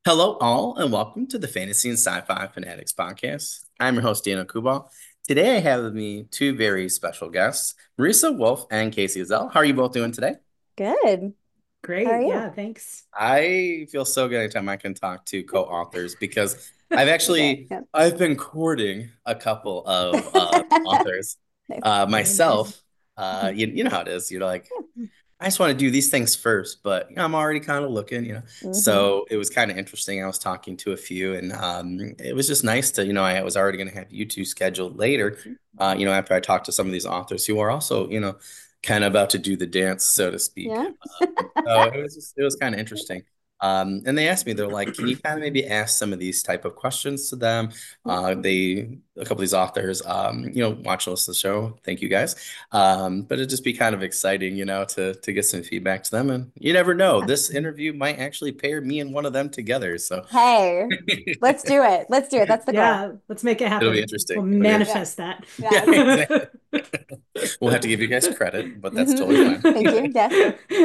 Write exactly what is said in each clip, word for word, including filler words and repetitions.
Hello, all, and welcome to the Fantasy and Sci-Fi Fanatics podcast. I'm your host, Daniel Kubal. Today, I have with me two very special guests, Marisa Wolf and Casey Azell. How are you both doing today? Good. How are Great. you? Yeah, thanks. I feel so good anytime I can talk to co-authors because I've Okay. actually Yeah. I've been courting a couple of uh, authors Nice. uh, Very nice. myself. Uh, Mhm. you, you know how it is. You're like, Yeah. I just want to do these things first, but you know, I'm already kind of looking, you know. Hmm. So it was kind of interesting. I was talking to a few, and um, it was just nice to, you know, I was already going to have you two scheduled later, uh, you know, after I talked to some of these authors who are also, you know, kind of about to do the dance, so to speak. Yeah. So it was just, it was kind of interesting. Um, and they asked me, they're like, can you kind of maybe ask some of these type of questions to them? Uh, they, a couple of these authors, um, you know, watch and listen to the show. Thank you guys. Um, but it'd just be kind of exciting, you know, to to get some feedback to them. And you never know, Yeah. this interview might actually pair me and one of them together. So Hey, let's do it. Let's do it. That's the goal. Yeah, let's make it it'll be happen. We'll interesting. It'll be Yeah. interesting. manifest that. Yeah, Yes. exactly. We'll have to give you guys credit, but that's totally Hmm. fine. Thank you. Yes.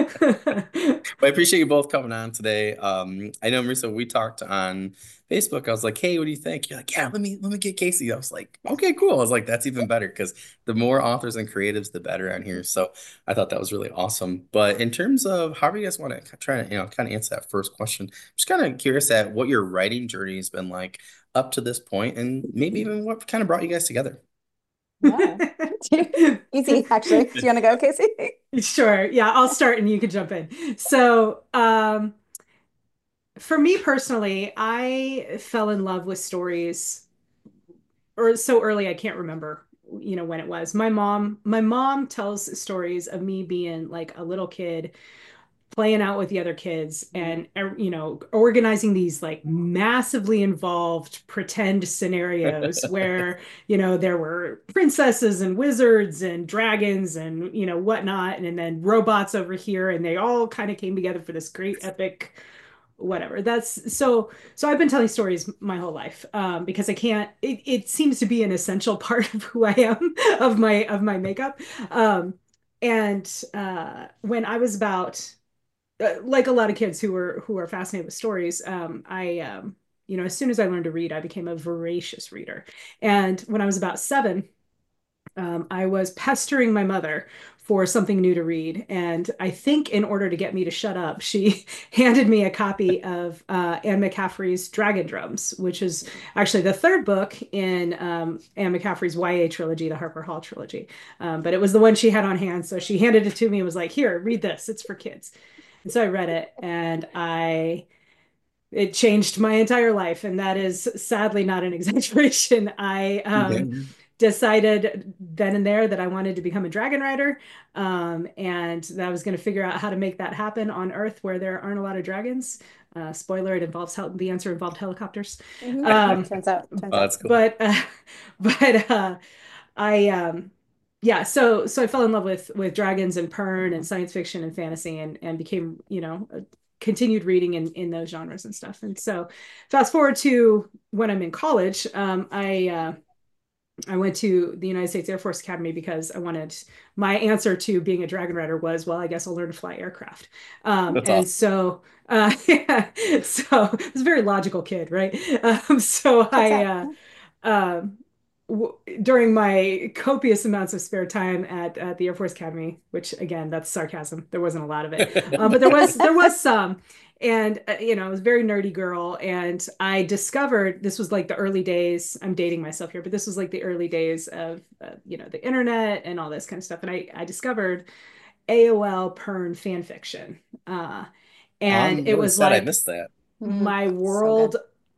But I appreciate you both coming on today. Um, I know Marissa, we talked on Facebook. I was like, "Hey, what do you think?" You're like, "Yeah, let me let me get Casey." I was like, Yes. "Okay, cool." I was like, "That's even better because the more authors and creatives, the better on here." So I thought that was really awesome. But in terms of however you guys want to try to, you know, kind of answer that first question, I'm just kind of curious at what your writing journey has been like up to this point, and maybe even what kind of brought you guys together. Yeah. Easy, actually. Do you want to go, Casey? Sure. Yeah, I'll start and you can jump in. So, um, for me personally, I fell in love with stories or so early I can't remember, you know, when it was. My mom, my mom tells stories of me being like a little kid playing out with the other kids and er, you know organizing these like massively involved pretend scenarios where you know there were princesses and wizards and dragons and you know whatnot and then robots over here and they all kind of came together for this great epic whatever that's so so I've been telling stories my whole life um because I can't it, it seems to be an essential part of who I am of my of my makeup um and uh when I was about uh, like a lot of kids who were who are fascinated with stories, um, I um, you know, as soon as I learned to read, I became a voracious reader. And when I was about seven, um, I was pestering my mother for something new to read. And I think in order to get me to shut up, she handed me a copy of uh, Anne McCaffrey's Dragon Drums, which is actually the third book in um, Anne McCaffrey's Y A trilogy, the Harper Hall trilogy. Um, but it was the one she had on hand. So she handed it to me and was like, here, read this. It's for kids. And so I read it and I it changed my entire life. And that is sadly not an exaggeration. I Yeah. um, decided then and there that I wanted to become a dragon rider. Um, and that I was going to figure out how to make that happen on Earth where there aren't a lot of dragons. Uh, spoiler, it involves hel- the answer involved helicopters. Hmm. Um, Turns out, turns Oh, out. that's cool. but uh, but uh, I um yeah, so so I fell in love with with dragons and Pern and science fiction and fantasy and and became, you know, a, continued reading in in those genres and stuff. And so fast forward to when I'm in college, um I uh I went to the United States Air Force Academy because I wanted my answer to being a dragon rider was, well, I guess I'll learn to fly aircraft. Um, That's and awesome. so, uh, yeah, so I was a very logical kid, right? Um, so Checks I, out. uh, Yeah. um, w during my copious amounts of spare time at, at the Air Force Academy, which again, that's sarcasm. There wasn't a lot of it, um, but there was there was some. And uh, you know, I was a very nerdy girl, and I discovered this was like the early days. I'm dating myself here, but this was like the early days of uh, you know the internet and all this kind of stuff. And I I discovered A O L Pern fan fiction, uh, and I'm it really was sad I like missed that. Hmm. my So good. world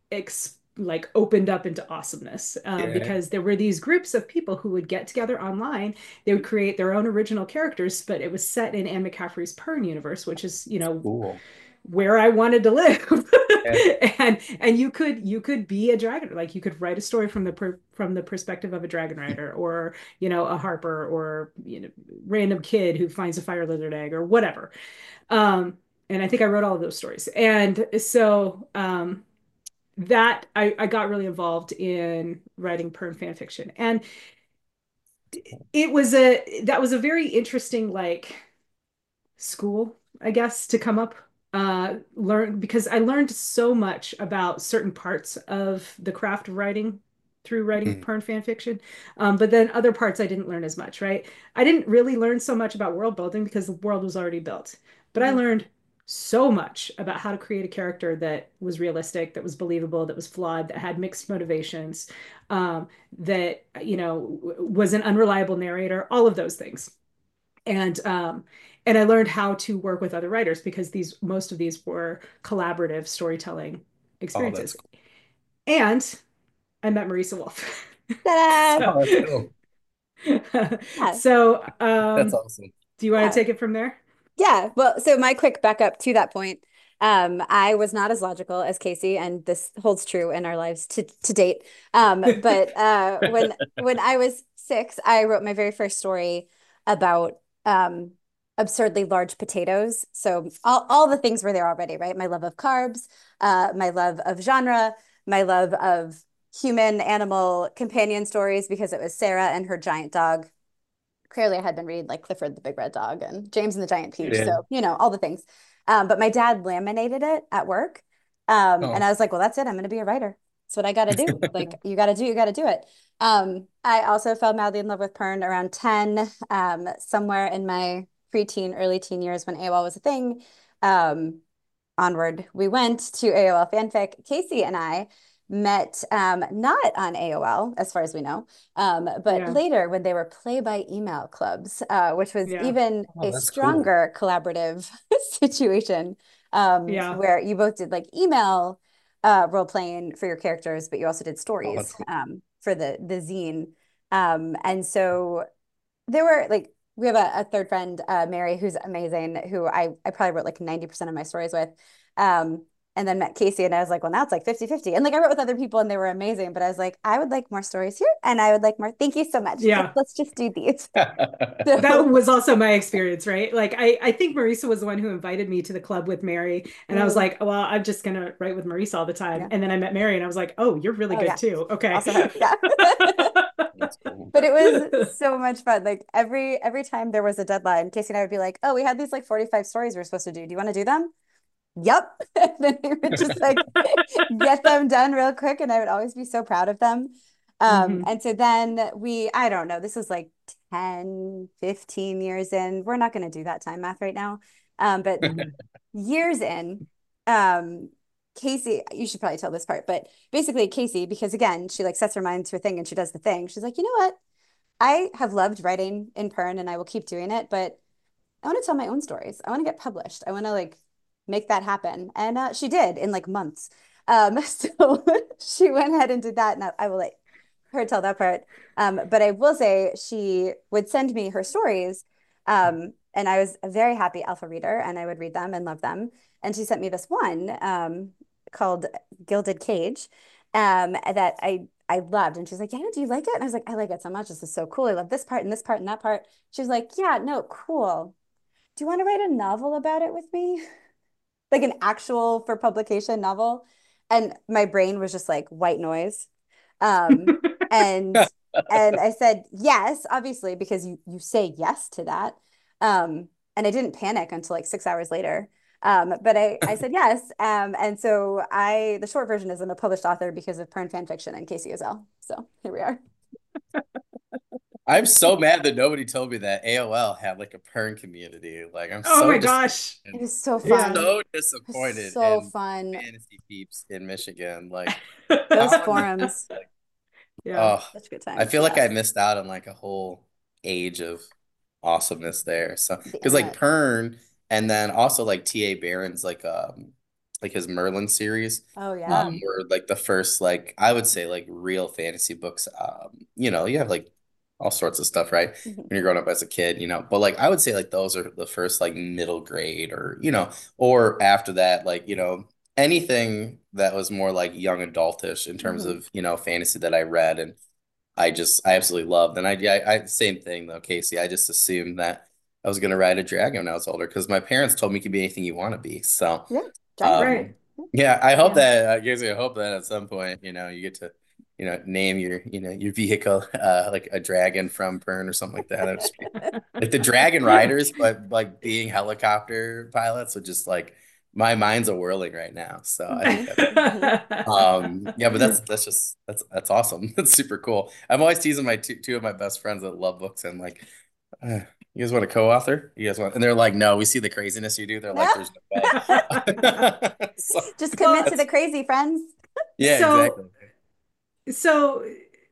ex like opened up into awesomeness um, Yeah. because there were these groups of people who would get together online. They would create their own original characters, but it was set in Anne McCaffrey's Pern universe, which is, you know, Cool. where I wanted to live. Yeah. and and you could you could be a dragon, like you could write a story from the per, from the perspective of a dragon rider, or you know a harper, or you know random kid who finds a fire lizard egg or whatever. Um, and I think I wrote all of those stories. And so um, that I, I got really involved in writing perm fan fiction. And it was a that was a very interesting like school, I guess, to come up uh, learn because I learned so much about certain parts of the craft of writing through writing Mhm. Pern fan fiction. Um, but then other parts I didn't learn as much, right? I didn't really learn so much about world building because the world was already built. But I Mhm. learned so much about how to create a character that was realistic, that was believable, that was flawed, that had mixed motivations, um, that, you know, was an unreliable narrator, all of those things. And um, and I learned how to work with other writers because these most of these were collaborative storytelling Oh, that's experiences. cool. And I met Marisa Wolf. Ta-da! So, Oh, that's cool. Yeah. so That's um, awesome. do you want to Yeah. take it from there? Yeah. Well, so my quick backup to that point, um, I was not as logical as Casey, and this holds true in our lives to to date. Um, but uh, when when I was six, I wrote my very first story about um, absurdly large potatoes. So all all the things were there already, right? My love of carbs, uh, my love of genre, my love of human animal companion stories because it was Sarah and her giant dog. Clearly I had been reading like Clifford the Big Red Dog and James and the Giant Peach. Yeah. So, you know, all the things. Um, but my dad laminated it at work. Um, and Oh. I was like, well, that's it. I'm going to be a writer. That's what I got to do. Like, you got to do, you got to do it. Um, I also fell madly in love with Pern around ten, um, somewhere in my preteen, early teen years when A O L was a thing. Um, onward we went to A O L fanfic. Casey and I met um, not on A O L, as far as we know, um, but Yeah, later when they were play by email clubs, uh, which was yeah, even Oh, a that's cool. stronger collaborative situation um, yeah. where you both did like email uh, role playing for your characters, but you also did Oh, that's stories cool. um, for the the zine. Um, and so there were like we have a, a third friend, uh, Mary, who's amazing, who I, I probably wrote like ninety percent of my stories with. Um, and then met Casey and I was like, well, now it's like fifty fifty. And like I wrote with other people and they were amazing, but I was like, I would like more stories here and I would like more. Thank you so much. Let's, Yeah. let's just do these. That So, was also my experience, right? Like I, I think Marisa was the one who invited me to the club with Mary. And I was mm, like, well, I'm just gonna write with Marisa all the time. yeah. And then I met Mary and I was like, oh, you're really Oh, good yeah. too. Okay. Also her. Yeah. That's cool. But it was so much fun. Like every every time there was a deadline, Casey and I would be like, oh, we had these like forty-five stories we are supposed to do. Do you want to do them? Yep. And then we would just like get them done real quick. And I would always be so proud of them. Um, hmm and so then we, I don't know, this is like ten, fifteen years in. We're not going to do that time math right now. Um, but hmm years in, um, Casey, you should probably tell this part, but basically Casey, because again, she like sets her mind to a thing and she does the thing. She's like, you know what? I have loved writing in Pern and I will keep doing it, but I want to tell my own stories. I want to get published. I want to like make that happen. And uh, she did in like months. Um, so she went ahead and did that. And I, I will let her tell that part. Um, but I will say she would send me her stories. Um, and I was a very happy alpha reader and I would read them and love them. And she sent me this one um, called Gilded Cage um, that I I loved. And she's like, yeah, do you like it? And I was like, I like it so much. This is so cool. I love this part and this part and that part. She was like, yeah, no, cool. Do you want to write a novel about it with me? Like an actual for publication novel. And my brain was just like white noise. Um, and and I said yes, obviously, because you you say yes to that. Um, and I didn't panic until like six hours later. Um, but I, I said yes. Um, and so I the short version is I'm a published author because of Pern fan fiction and Casey Ozell. So here we are. I'm so mad that nobody told me that A O L had like a Pern community. Like, I'm Oh so my disappointed. gosh. It was so Yeah. fun. So It was disappointed so in fun. fantasy peeps in Michigan. Like, Those how in the forums, like, Yeah. oh, such good I times. feel like Yeah. I missed out on like a whole age of awesomeness there. So, The because like internet. Pern, and then also like T A Barron's like um like his Merlin series, Oh um, yeah. Mhm. were like the first like I would say like real fantasy books. Um, you know, you have like all sorts of stuff, right? Mhm. When you're growing up as a kid, you know, but like I would say like those are the first like middle grade or you know, or after that, like, you know, anything that was more like young adultish in terms Mhm. of, you know, fantasy that I read and I just I absolutely loved. And I yeah, I, I same thing though, Casey. I just assumed that I was gonna ride a dragon when I was older because my parents told me you could be anything you want to be. So Yeah. Giant. Right. um yeah, I hope Yeah. that I guess I hope that at some point, you know, you get to, you know, name your, you know, your vehicle uh like a dragon from Pern or something like that. That'd just be like the dragon riders, but like being helicopter pilots would just like my mind's a whirling right now. So I think that's um yeah, but that's that's just that's that's awesome. That's super cool. I'm always teasing my two two of my best friends that love books and like, uh, you guys want a co-author? You guys want? And they're like, no, we see the craziness you do. They're like, there's no way. So Just commit Well, to the that's crazy, friends. yeah, so exactly. so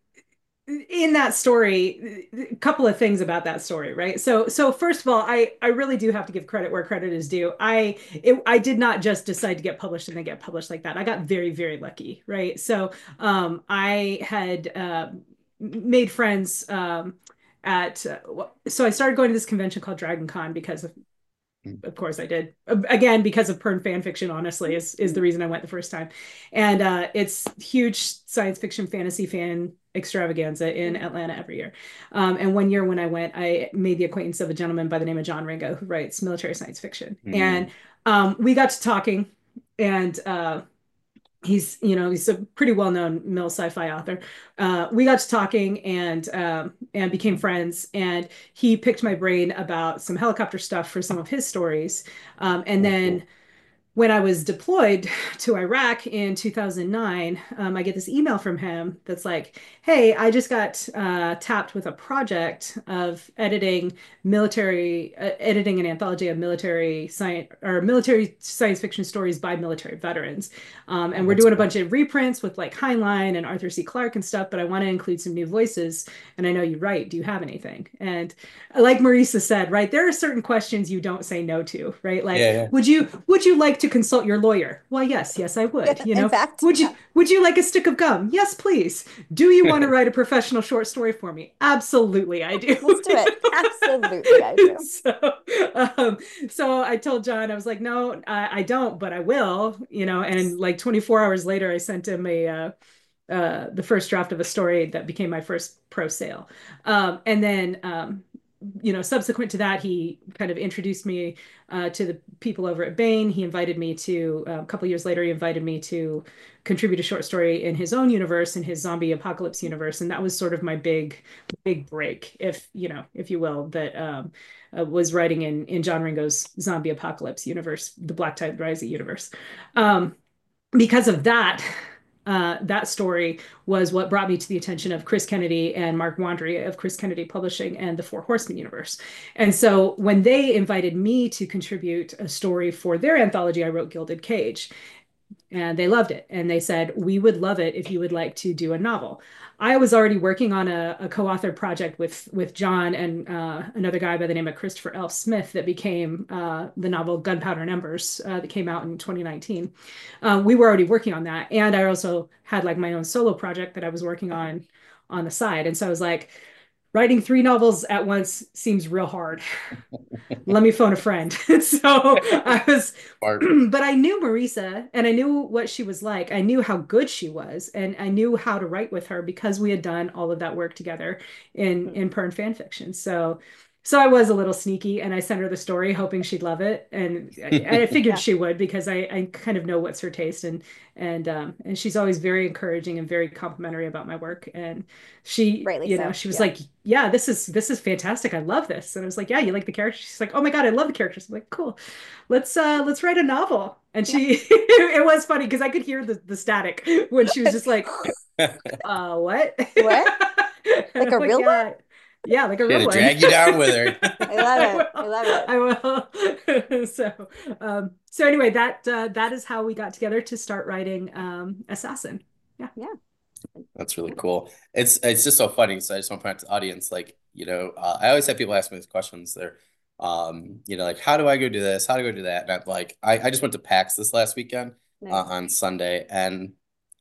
in that story, a couple of things about that story, right? So, so first of all, I I really do have to give credit where credit is due. I it, I did not just decide to get published and then get published like that. I got very, very lucky, right? So, um, I had uh, made friends um, at uh, so I started going to this convention called Dragon Con because of of course I did. Again, because of Pern fan fiction, honestly, is is the reason I went the first time. And uh, it's huge science fiction fantasy fan extravaganza in Atlanta every year. Um, and one year when I went, I made the acquaintance of a gentleman by the name of John Ringo, who writes military science fiction. And Mm, um, we got to talking, and uh, he's you know he's a pretty well-known mil sci-fi author. Uh, we got to talking and um, and became friends, and he picked my brain about some helicopter stuff for some of his stories. Um, and oh, then cool. when I was deployed to Iraq in two thousand nine, um, I get this email from him that's like, "Hey, I just got uh, tapped with a project of editing military, uh, editing an anthology of military science or military science fiction stories by military veterans, um, Oh, and we're that's doing a cool. bunch of reprints with like Heinlein and Arthur C. Clarke and stuff. But I want to include some new voices, and I know you write. Do you have anything?" And like Marisa said, right, there are certain questions you don't say no to, right? Like, Yeah, yeah. would you would you like to consult your lawyer? Well, yes, yes, I would. Yeah, You in know, fact, would you yeah. would you like a stick of gum? Yes, please. Do you want to write a professional short story for me? Absolutely, I do. Let's do it. Absolutely, I do. so, um, so I told John, I was like, no, I, I don't, but I will. You know, and like twenty-four hours later, I sent him a. Uh, uh, the first draft of a story that became my first pro sale. Um, and then, um, you know, subsequent to that, he kind of introduced me uh, to the people over at Baen. He invited me to, uh, a couple years later, he invited me to contribute a short story in his own universe, in his zombie apocalypse universe. And that was sort of my big, big break, if, you know, if you will, that um, uh, was writing in, in John Ringo's zombie apocalypse universe, the Black Tide Rising universe. Um, because of that, uh, that story was what brought me to the attention of Chris Kennedy and Mark Wandry of Chris Kennedy Publishing and the Four Horsemen universe. And so when they invited me to contribute a story for their anthology, I wrote Gilded Cage, and they loved it. And they said, we would love it if you would like to do a novel. I was already working on a, a co-authored project with with John and uh, another guy by the name of Christopher L. Smith that became uh, the novel Gunpowder and Embers uh, that came out in twenty nineteen. Uh, we were already working on that, and I also had like my own solo project that I was working on on the side. And so I was like, writing three novels at once seems real hard. Let me phone a friend. So I was, Smart. but I knew Marisa and I knew what she was like. I knew how good she was, and I knew how to write with her because we had done all of that work together in in Pern fan fiction. So so I was a little sneaky, and I sent her the story hoping she'd love it, and I, I figured Yeah, she would because I, I kind of know what's her taste, and and um and she's always very encouraging and very complimentary about my work. And she, rightly you know, so. she was Yeah. like, yeah, this is this is fantastic. I love this. And I was like, yeah, you like the character? She's like, oh my God, I love the characters. I'm like, cool. Let's uh let's write a novel. And Yeah. she it was funny because I could hear the, the static when she was just like, uh what? What? And Like I'm a like, real one? yeah, yeah, like a She had real to one. drag you down with her. I love I it. I love will. it. I will. So um so anyway, that uh that is how we got together to start writing um Assassin. Yeah. Yeah. That's really cool. It's it's just so funny. So I just want to point out to the audience, like, you know, uh, I always have people ask me these questions. They're, um, you know, like, how do I go do this? How do I go do that? And I'm like, I, I just went to PAX this last weekend uh, Nice. on Sunday, and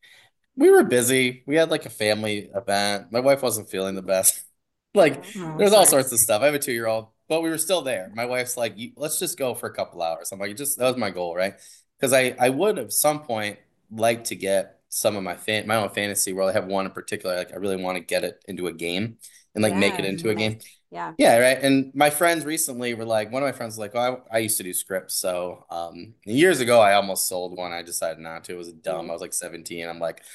we were busy. We had like a family event. My wife wasn't feeling the best. Like, Oh, Oh, there's all sorry. sorts of stuff. I have a two-year-old, but we were still there. My wife's like, "You- let's just go for a couple hours." I'm like, just that was my goal, right? Because I I would at some point like to get some of my fan my own fantasy world. I have one in particular. Like, I really want to get it into a game and like make it yeah. into a Mhm. Nice. game. Yeah. Yeah, right. And my friends recently were like, one of my friends was like, oh, I, I used to do scripts. So um years ago, I almost sold one. I decided not to. It was dumb. Mm. I was like seventeen. I'm like,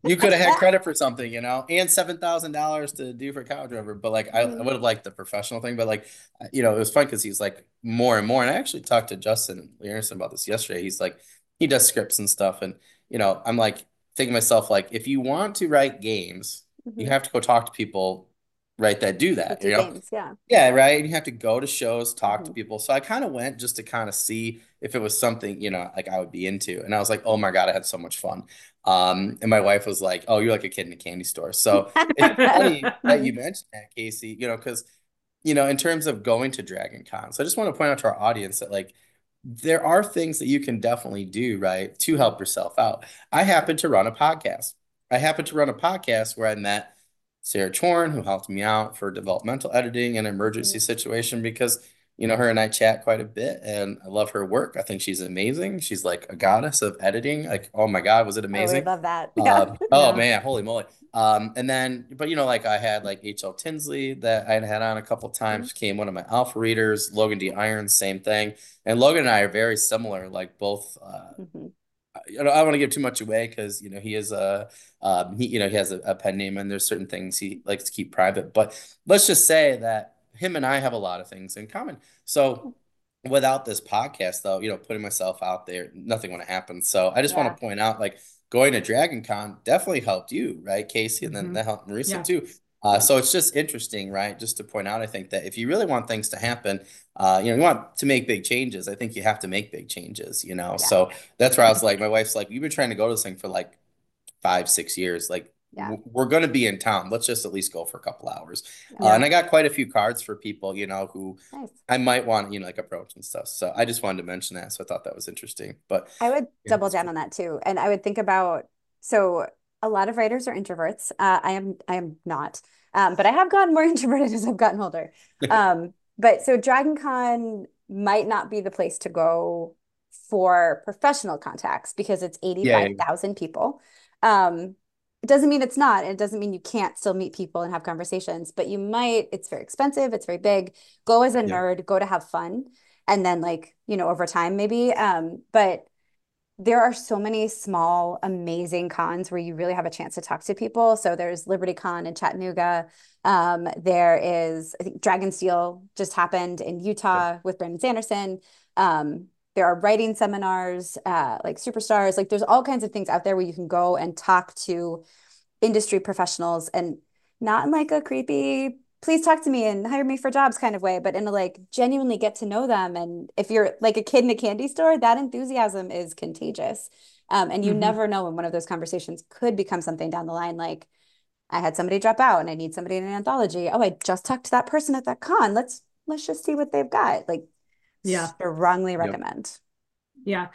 You could have had credit for something, you know, and seven thousand dollars to do for College Rover. But like, I, I Mhm. would have liked the professional thing. But like, you know, it was fun because he's like more and more. And I actually talked to Justin Anderson about this yesterday. He's like, he does scripts and stuff. And, you know, I'm like thinking to myself, like, if you want to write games, you Mhm. have to go talk to people, right, that do That that, do you know? games, yeah. Yeah, right. And you have to go to shows, talk to Mhm. people. So I kind of went just to kind of see if it was something, you know, like I would be into. And I was like, oh my God, I had so much fun. Um, and my wife was like, oh, you're like a kid in a candy store. So it's funny that you mentioned that, Casey, you know, because, you know, in terms of going to Dragon Con. So I just want to point out to our audience that like there are things that you can definitely do, right, to help yourself out. I happen to run a podcast. I happen to run a podcast where I met Sarah Chorn, who helped me out for developmental editing and Mhm. emergency situation because, you know, her and I chat quite a bit and I love her work. I think she's amazing. She's like a goddess of editing. Like, oh my God, was it Oh, we amazing? love that. Yeah. Uh, oh Yeah. man, holy moly. Um, and then, but you know, like I had like H L Tinsley that I had had on a couple Mhm. times, became one of my alpha readers. Logan D. Irons, same thing. And Logan and I are very similar, like both uh, Mhm. I don't, I don't want to give too much away because you know he is a um, he you know he has a, a pen name and there's certain things he likes to keep private. But let's just say that him and I have a lot of things in common. So without this podcast, though, you know, putting myself out there, nothing would have happened. So I just want Yeah. to point out, like going to Dragon Con definitely helped you, right, Casey, and then Hmm. that helped Marisa Yeah. too. Uh, so it's just interesting, right? Just to point out, I think that if you really want things to happen, uh, you know, you want to make big changes. I think you have to make big changes, you know. Yeah. So that's where I was like, my wife's like, you've been trying to go to this thing for like five, six years. Like, Yeah. w- we're going to be in town. Let's just at least go for a couple hours. Yeah. Uh, and Yeah. I got quite a few cards for people, you know, who Nice. I might want, you know, like approach and stuff. So I just wanted to mention that. So I thought that was interesting. But I would yeah, double it's down cool. on that too. And I would think about, so a lot of writers are introverts. Uh, I am I am not. Um, but I have gotten more introverted as I've gotten older. Um, but so Dragon Con might not be the place to go for professional contacts because it's Yeah, yeah, eighty-five thousand people. Um, it doesn't mean it's not. It doesn't mean you can't still meet people and have conversations, but you might, it's very expensive, it's very big. Go as a yeah. nerd, go to have fun. And then like, you know, over time maybe. Um, but there are so many small, amazing cons where you really have a chance to talk to people. So there's Liberty Con in Chattanooga. Um, there is, I think Dragonsteel just happened in Yep. Utah with Brandon Sanderson. Um, there are writing seminars, uh, like Superstars. Like there's all kinds of things out there where you can go and talk to industry professionals and not in like a creepy, please talk to me and hire me for jobs kind of way, but in a like genuinely get to know them. And if you're like a kid in a candy store, that enthusiasm is contagious. Um, and you Hmm. never know when one of those conversations could become something down the line. Like I had somebody drop out and I need somebody in an anthology. Oh, I just talked to that person at that con. Let's let's just see what they've got. Like Yeah. strongly Yep. recommend. Yeah.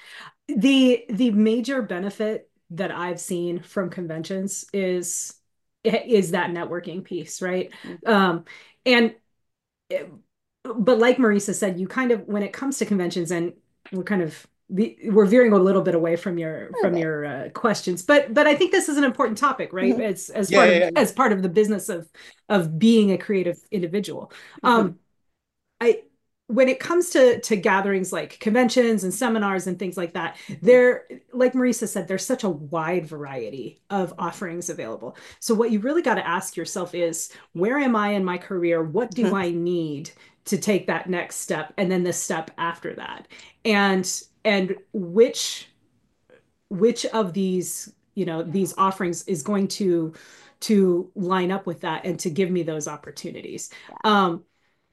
The the major benefit that I've seen from conventions is is that networking piece, right? Um, and it- but like Marisa said, you kind of when it comes to conventions, and we're kind of we're veering a little bit away from your A little from bit. your uh, questions, but but I think this is an important topic, right? Mhm. As as Yeah, part yeah, of yeah, yeah. as part of the business of of being a creative individual. Mhm. Um, I when it comes to to gatherings like conventions and seminars and things like that, Mhm. there, like Marisa said, there's such a wide variety of offerings available. So what you really got to ask yourself is, where am I in my career? What do Mhm. I need to take that next step, and then the step after that? And and which which of these, you know, these offerings is going to to line up with that and to give me those opportunities. Yeah. Um,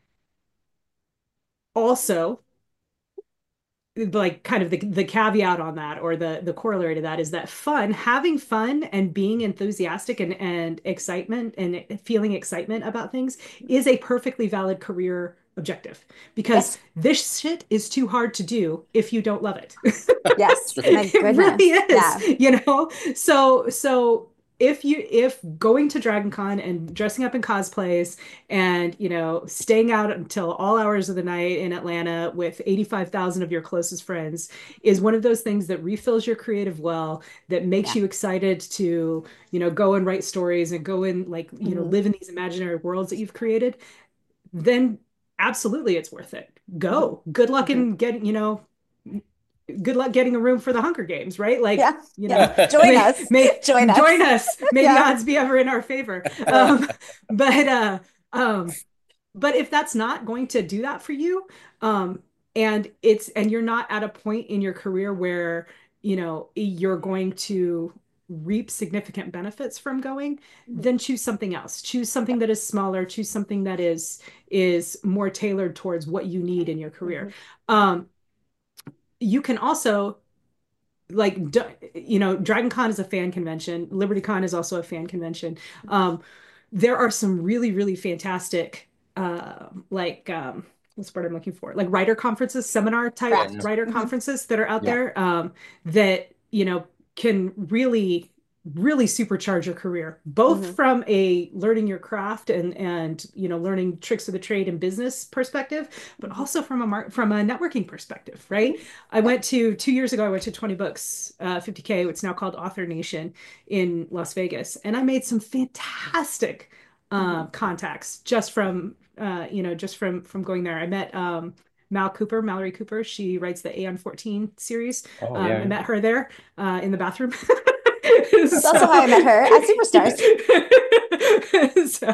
also, like kind of the, the caveat on that, or the the corollary to that, is that fun having fun and being enthusiastic and and excitement and feeling excitement about things is a perfectly valid career objective, because Yes. this shit is too hard to do if you don't love it. Yes. True. My It really goodness. is, Yeah. you know. So so if you if going to Dragon Con and dressing up in cosplays and, you know, staying out until all hours of the night in Atlanta with eighty-five thousand of your closest friends is one of those things that refills your creative well, that makes Yeah. you excited to, you know, go and write stories and go and, like, you know, Mhm. live in these imaginary worlds that you've created, then absolutely it's worth it. Mhm. Go. Good luck Mhm. in getting, you know, good luck getting a room for the Hunger Games, right? Like, Yeah, you know, yeah. Join may, us. may Join us. join us. May the Yeah. odds be ever in our favor. Um, but uh, um, but if that's not going to do that for you, um, and it's and you're not at a point in your career where, you know, you're going to reap significant benefits from going, then choose something else. Choose something that is smaller. Choose something that is is more tailored towards what you need in your career. Mhm. Um, you can also, like, you know, Dragon Con is a fan convention. Liberty Con is also a fan convention. Um, there are some really, really fantastic, uh, like, um, what's the word I'm looking for? Like writer conferences, seminar type Correct. writer Mhm. conferences that are out Yeah. there, um, that, you know, can really, really supercharge your career, both Mhm. from a learning your craft and and you know, learning tricks of the trade and business perspective, but Mhm. also from a mar from a networking perspective, right? I went to two years ago, I went to twenty books, uh, fifty K, it's now called Author Nation in Las Vegas. And I made some fantastic uh, Mhm. contacts just from, uh, you know, just from from going there. I met um, Mal Cooper, Mallory Cooper. She writes the Aeon fourteen series. Oh, Um, yeah, I yeah. met her there uh, in the bathroom. That's also how I met her at Superstars. So,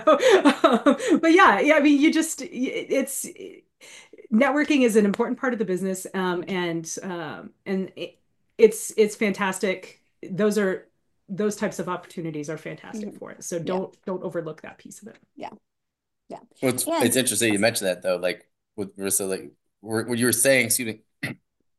um, but yeah, yeah, I mean, you just, it's, networking is an important part of the business, um, and um, and it, it's it's fantastic. Those are those types of opportunities are fantastic Mhm. for it. So Yeah. don't don't overlook that piece of it. Yeah. Yeah. Well, it's, And it's interesting you mentioned that though, like with Marissa, like what you were saying, excuse me,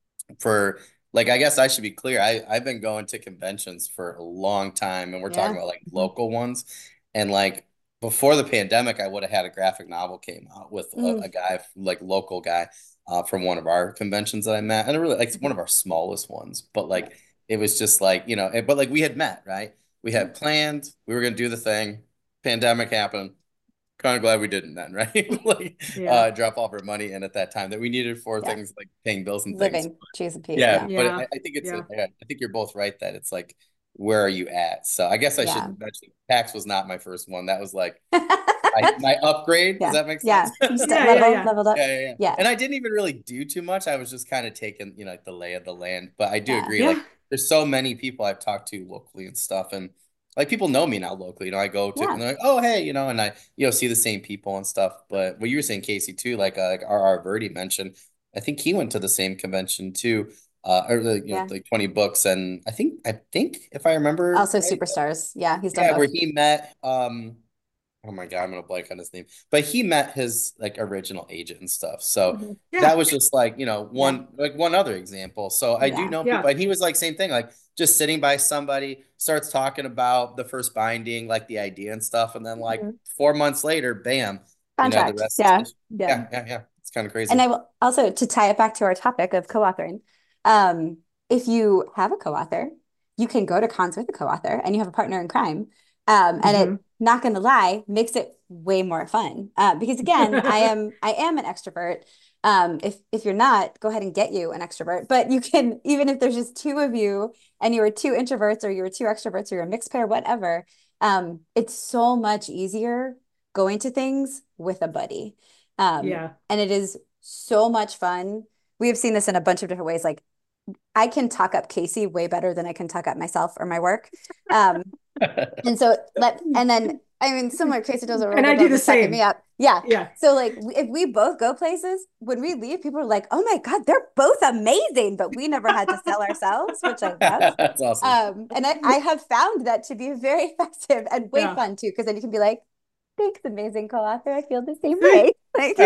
for like, I guess I should be clear. I, I've been going to conventions for a long time, and we're talking yeah. about like Mhm. local ones. And like before the pandemic, I would have had a graphic novel came out with a, Mhm. a guy, like local guy, uh, from one of our conventions that I met. And it really like one Mhm. of our smallest ones, but Yeah. like it was just like, you know, it, but like we had met, right? We Mhm. had planned, we were gonna do the thing, pandemic happened, kind of glad we didn't then, right? Like Yeah. uh drop off our money in at that time that we needed for Yeah. things like paying bills and things. Living Chesapeake. Yeah, Yeah. but Yeah. I, I think it's a, Yeah. yeah, I think you're both right that it's like, where are you at? So I guess I Yeah. should mention tax was not my first one. That was like my, my upgrade. Does Yeah. that make Yeah. sense? You just Yeah. Yeah. level, Yeah. leveled up. Yeah, yeah, yeah. Yeah. And I didn't even really do too much. I was just kind of taking, you know, like the lay of the land. But I do Yeah. agree, Yeah. like there's so many people I've talked to locally and stuff. And like people know me now locally. You know, I go to Yeah. and they're like, oh, hey, you know, and I, you know, see the same people and stuff. But what you were saying, Casey, too, like uh, like R R. Verdi mentioned, I think he went to the same convention too. Uh, or the, you know, Yeah. like twenty books. And I think, I think if I remember Also right, Superstars. Yeah. He's done yeah, where both. he met, um, oh my God, I'm gonna blank on his name. But he met his like original agent and stuff. So Mhm. Yeah. that was just like, you know, Yeah. one like one other example. So I do Yeah. know Yeah. people, and he was like same thing, like just sitting by somebody, starts talking about the first binding, like the idea and stuff, and then like Mhm. four months later, bam, you know, the Contract. rest is Yeah. history. Yeah. Yeah, yeah, yeah. It's kind of And crazy. I will also, to tie it back to our topic of co-authoring, um, if you have a co-author, you can go to cons with a co-author and you have a partner in crime. Um, and Hmm. it, not gonna lie, makes it way more fun. Uh, because again, I am I am an extrovert. Um, if if you're not, go ahead and get you an extrovert. But you can, even if there's just two of you and you were two introverts or you were two extroverts or you're a mixed pair, whatever, um, it's so much easier going to things with a buddy. Um, Yeah. and it is so much fun. We have seen this in a bunch of different ways. Like I can talk up Casey way better than I can talk up myself or my work. Um, and so let and then I mean similar Casey does it really And I good do about the just talking me same. up. Yeah. Yeah. So like if we both go places, when we leave, people are like, "Oh my God, they're both amazing," but we never had to sell ourselves, which I love. That's awesome. Um, and I, I have found that to be very effective and way Yeah. fun too, because then you can be like, "Thanks, amazing co-author. I feel the same way." Like,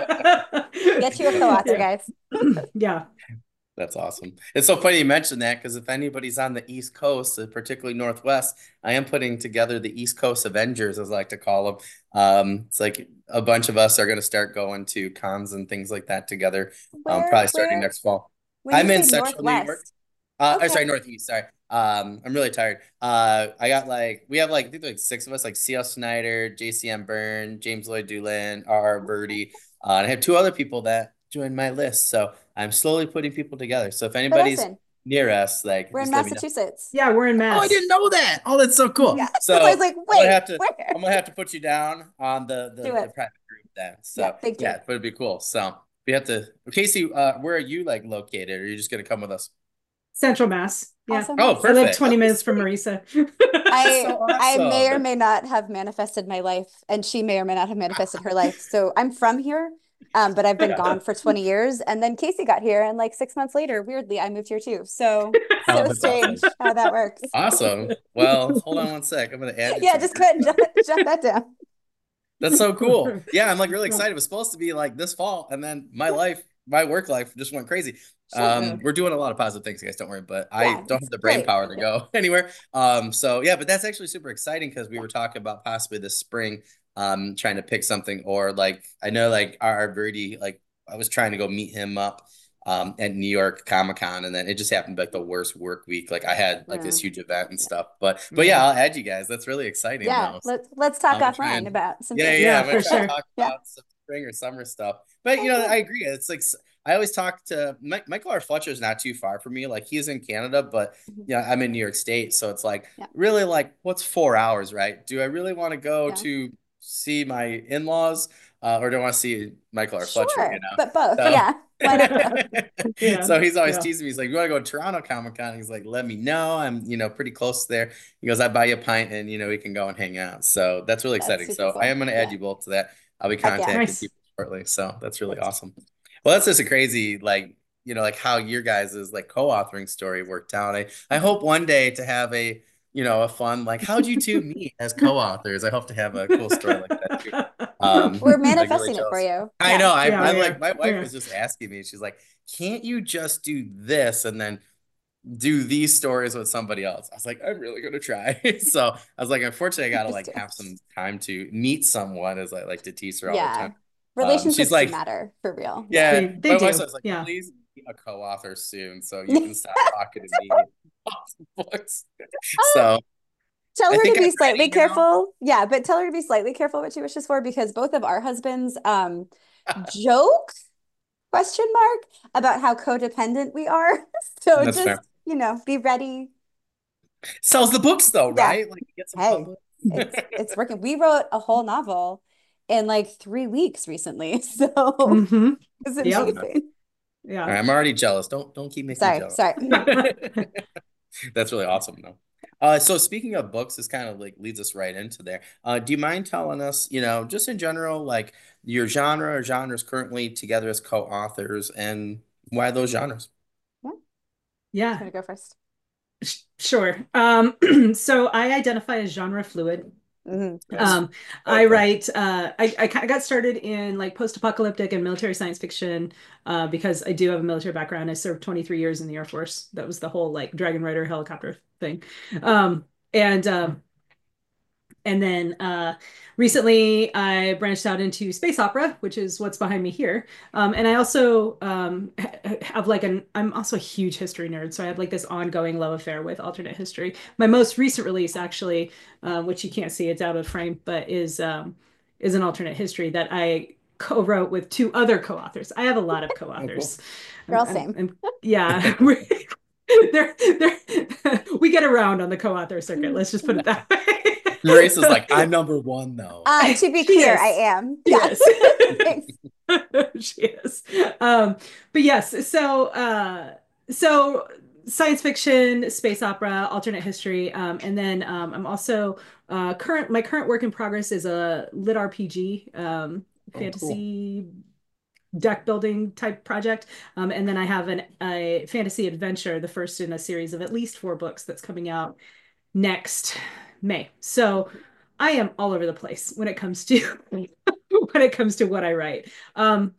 get you a That's co-author, awesome. Yeah. guys. Yeah. That's awesome. It's so funny you mentioned that because if anybody's on the East Coast, uh, particularly Northwest, I am putting together the East Coast Avengers, as I like to call them. Um, it's like a bunch of us are going to start going to cons and things like that together, um, Where, probably starting where, next fall. when you I'm in say Central New York. Northwest, Uh, or okay. sorry, Northeast. Sorry. Um, I'm really tired. Uh, I got like we have like I think like six of us, like C L Snyder, J C M Byrne, James Lloyd Doolin, R R. Birdie. Uh, and I have two other people that joined my list. So I'm slowly putting people together. So if anybody's Madison, near us, like we're in just let me know. Massachusetts. Yeah. We're in Oh, I Mass. didn't know that. Oh, that's so cool. Yeah. So I was like, I'm gonna wait, have to where? I'm gonna have to put you down on the the, Do the it. private group then. Yeah, So big two. yeah, but it'd be cool. So We have to. Casey, uh, where are you like located? Or are you just gonna come with us? Central Mass. Yeah. Also Oh, nice. I live perfect. twenty Okay, minutes from sweet. Marisa. That's I so I may or awesome. may not have manifested my life, and she may or may not have manifested her life. So I'm from here, um, but I've been Yeah. gone for twenty years. And then Casey got here, and like six months later, weirdly, I moved here too. So Oh, so that's awesome. strange how that works. Awesome. Well, hold on one sec. I'm gonna add you Yeah, to the just go group ahead and jot, chat. jot that down. That's so cool. Yeah, I'm like really excited. It was supposed to be like this fall, and then my life, my work life just went crazy. Sure. Yeah. Um, we're doing a lot of positive things, guys. Don't worry, but I Yeah, don't it's have the brain great. power to go anywhere. Um, so yeah, but that's actually super exciting because we were talking about possibly this spring, um, trying to pick something, or like I know like our Verdi, like I was trying to go meet him up um at New York Comic Con, and then it just happened to be like the worst work week. Like I had like Yeah. this huge event and stuff. But but Yeah. yeah, I'll add you guys. That's really exciting Yeah, though. let's let's talk I'm gonna try offline and about some yeah, things. yeah. Yeah, I'm gonna for try to sure. talk Yeah. about some spring or summer stuff. But you Oh, know, I cool. agree. It's like I always talk to Mike, Michael R. Fletcher is not too far from me. Like he's in Canada, but Mhm. yeah, I'm in New York State, so it's like Yeah. really like what's four hours, right? Do I really want to go Yeah. to see my in-laws, uh, or do I want to see Michael R. Fletcher? You Sure. But both. know, Yeah. Why not both? Yeah. so he's always Yeah. teasing me. He's like, "You want to go to Toronto Comic Con?" He's like, "Let me know. I'm, you know, pretty close there." He goes, "I buy you a pint, and you know, we can go and hang out." So that's really That's exciting. super So I am cool. going to add Yeah. you both to that. I'll be Heck yeah. contacting Nice. people shortly. So that's really Great. awesome. Well, that's just a crazy, like, you know, like how your guys' like co-authoring story worked out. I I Mhm. hope one day to have a, you know, a fun like, how'd you two meet as co-authors? I hope to have a cool story like that too. We're Um, like really manifesting it for jealous. you. I Yeah. know. I Yeah, I we like are. my We wife are. was just asking me. She's like, "Can't you just do this and then do these stories with somebody else?" I was like, "I'm really gonna try." So I was like, "Unfortunately, I gotta Just like do it. have some time to meet someone," as I like to tease her all the time. Yeah. Um, she's Relationships do like, matter for real. Yeah. They "Yeah." they My wife do. was like, Yeah. "Please be a co-author soon, so you can stop talking to me about the books." So Tell I her to think I'm be slightly ready now. careful. Yeah, but tell her to be slightly careful what she wishes for because both of our husbands um joke question mark about how codependent we are. So That's just, fair. you know, be ready. Sells the books though, Yeah. right? Like get some Hey, public. it's it's working. We wrote a whole novel in like three weeks recently. So Mm-hmm. it's Yep. amazing. All Yeah. right, I'm already jealous. Don't don't keep making me Sorry, jealous. sorry. That's really awesome, though. Uh, so speaking of books, this kind of like leads us right into there. Uh, do you mind telling us, you know, just in general, like your genre or genres currently together as co-authors and why those genres? Yeah, just Yeah. gonna go first. Sh- Sure. Um, so I identify as genre fluid. Hmm. Nice. Um, I I like that. write, uh, I, I kind of got started in like post-apocalyptic and military science fiction, uh, because I do have a military background. I served twenty-three years in the Air Force. That was the whole like Dragon Rider helicopter thing. Um, and, um, and then uh, recently I branched out into space opera, which is what's behind me here. Um, and I also um, ha have like an, I'm also a huge history nerd. So I have like this ongoing love affair with alternate history. My most recent release, actually, uh, which you can't see, it's out of frame, but is, um, is an alternate history that I co-wrote with two other co-authors. I have a lot of Oh, cool. co-authors. I'm, Girl, I'm, same. I'm, yeah, they're, they're, we get around on the co-author circuit. Let's just put it that Marissa's way. like, I'm number one though. Uh, to be She clear, I is. am. She Yeah. is. Thanks. She is. Um, but yes, so uh, so science fiction, space opera, alternate history, um, and then um, I'm also uh, current. My current work in progress is a lit R P G, um, Oh, cool. fantasy deck building type project, um, and then I have an a fantasy adventure, the first in a series of at least four books that's coming out next May. So I am all over the place when it comes to when it comes to what I write. Um,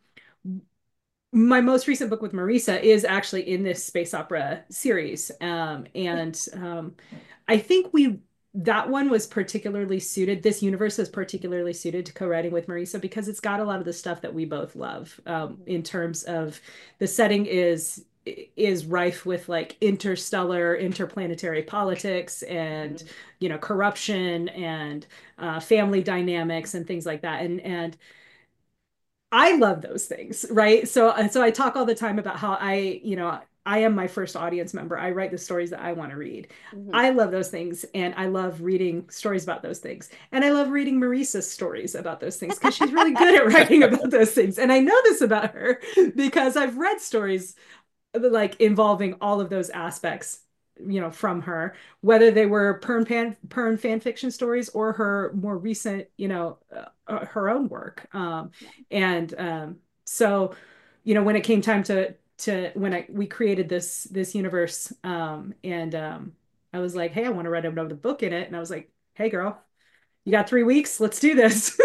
my most recent book with Marisa is actually in this space opera series. Um, and um, I think we that one was particularly suited. This universe is particularly suited to co-writing with Marisa because it's got a lot of the stuff that we both love. Um, in terms of the setting is is rife with like interstellar, interplanetary politics and Mhm. you know corruption and uh, family dynamics and things like that. And and I love those things, right? So, so I talk all the time about how I, you know, I am my first audience member. I write the stories that I want to read. Mhm. I love those things, and I love reading stories about those things. And I love reading Marissa's stories about those things because she's really good at writing about those things. And I know this about her because I've read stories like involving all of those aspects, you know, from her, whether they were Pern fan, Pern fan fiction stories or her more recent, you know, uh, uh, her own work. Um, Yeah. and um, so, you know, when it came time to to when I we created this this universe, um, and um, I was like, hey, I want to write another book in it, and I was like, hey, girl, you got three weeks, let's do this.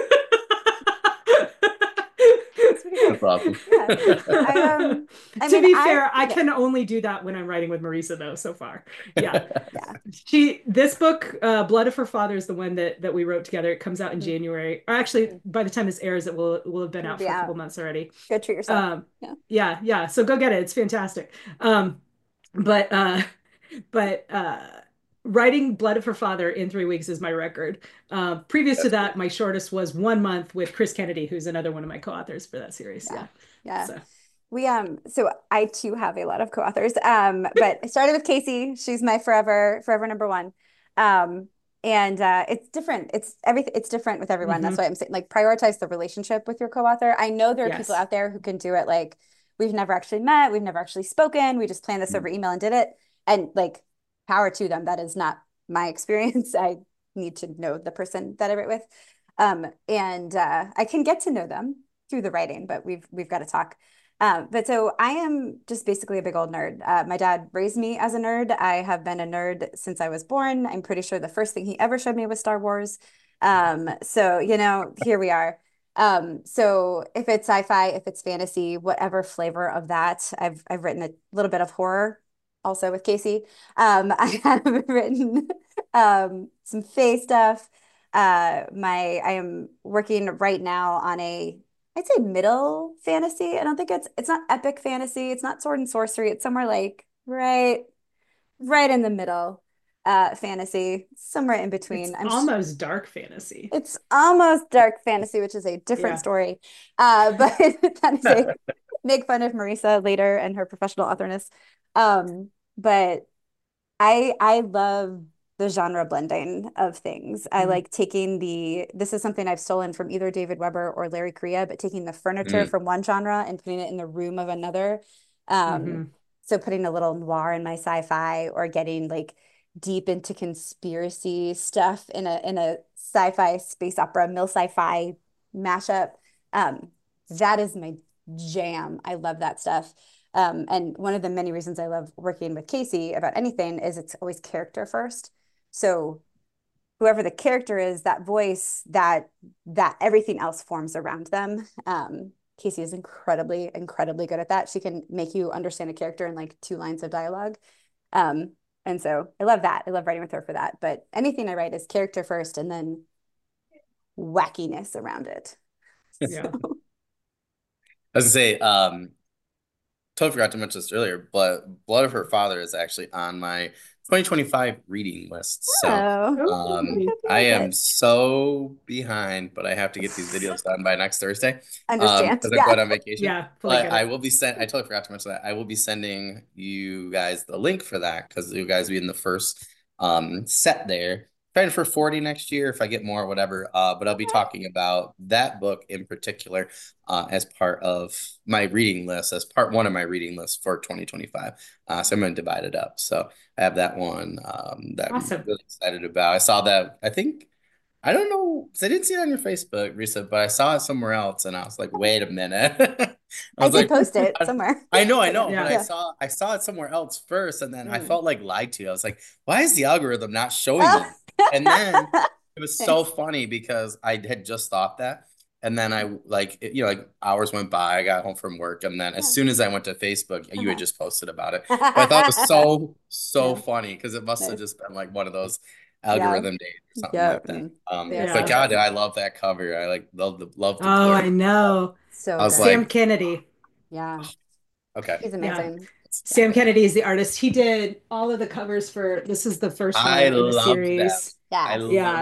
That's pretty That's good. awesome. Yeah. I um I To mean be I fair, I yeah, can only do that when I'm writing with Marissa, though, so far. Yeah. yeah. She this book, uh, Blood of Her Father, is the one that that we wrote together. It comes out in Mhm. January. Or actually, Mhm. by the time this airs, it will it will have been It'll out be for a out. couple months already. Go treat yourself. Um, Yeah. yeah, yeah. So go get it. It's fantastic. Um, but uh but uh writing Blood of Her Father in three weeks is my record. Uh, previous to That's cool. that, my shortest was one month with Chris Kennedy, who's another one of my co-authors for that series. Yeah. Yeah. Yeah. So We um so I too have a lot of co-authors. Um, but I started with Casey. She's my forever, forever number one. Um, and uh it's different. It's everything, it's different with everyone. That's mhm. why I'm saying like prioritize the relationship with your co-author. I know there are people Yes. out there who can do it like we've never actually met, we've never actually spoken, we just planned this over email and did it. And like power to them. That is not my experience. I need to know the person that I write with. Um, and uh I can get to know them through the writing, but we've we've got to talk. Um, but so I am just basically a big old nerd. Uh, my dad raised me as a nerd. I have been a nerd since I was born. I'm pretty sure the first thing he ever showed me was Star Wars. Um, so, you know, here we are. Um, so if it's sci-fi, if it's fantasy, whatever flavor of that, I've I've written a little bit of horror also with Casey. Um, I have written um, some fae stuff. Uh, my I am working right now on a I'd say middle fantasy. I don't think it's it's not epic fantasy. It's not sword and sorcery. It's somewhere like right right in the middle uh fantasy, somewhere in It's between. I'm sh almost dark fantasy. it's almost dark fantasy, which is a different Yeah. story. Uh but that is a make fun of Marissa later and her professional authorness. Um but I I love the genre blending of things. I Mhm. like taking the this is something I've stolen from either David Weber or Larry Correia, but taking the furniture Mm. from one genre and putting it in the room of another. Um, Mhm. so putting a little noir in my sci-fi or getting like deep into conspiracy stuff in a in a sci-fi space opera, mill sci-fi mashup. Um, that is my jam. I love that stuff. Um, and one of the many reasons I love working with Casey about anything is it's always character first. So whoever the character is, that voice, that that everything else forms around them. Um, Casey is incredibly, incredibly good at that. She can make you understand a character in like two lines of dialogue. Um, and so I love that. I love writing with her for that. But anything I write is character first and then wackiness around it. Yeah. So I was gonna say, um, totally forgot to mention this earlier, but Blood of Her Father is actually on my twenty twenty-five reading list. So oh, I um, Ooh. hope you I like am it. so behind, but I have to get these videos done by next Thursday um, Understand. because I'm Yeah. going on vacation. Yeah, fully But get I it. will be sent. I totally forgot to mention that. I will be sending you guys the link for that because you guys will be in the first um, set there. Trying for forty next year if I get more, whatever. Uh, but I'll be Okay. talking about that book in particular uh, as part of my reading list, as part one of my reading list for twenty twenty-five. Uh, so I'm going to divide it up. So I have that one um, that I'm Awesome. really excited about. I saw that, I think, I don't know, because I didn't see it on your Facebook, Risa, but I saw it somewhere else and I was like, wait a minute. I I was did like, post it I, somewhere. I know, I But yeah, know, but Yeah. I yeah. saw I saw it somewhere else first, and then I Mm. felt like lied to. I was like, why is the algorithm not showing Oh. me? And then it was so Thanks. funny because I had just thought that. And then I like, it- you know, like hours went by. I got home from work. And then as Yeah. soon as I went to Facebook, you had Uh-huh. just posted about it. But I thought it was so, so Yeah. funny because it must have Nice. just been like one of those Yeah. algorithm days or something Yeah. like that. Mm. They Um, are but so Yeah. God, good. I love that cover. I like love the love the Oh, blur. I know. I So was good. Sam like, Kennedy. Yeah. okay, He's Yeah. amazing. Yeah. Sam Kennedy is the artist. He did all of the covers for this is the first I one in the love them. series. I Yes. love Yeah. them.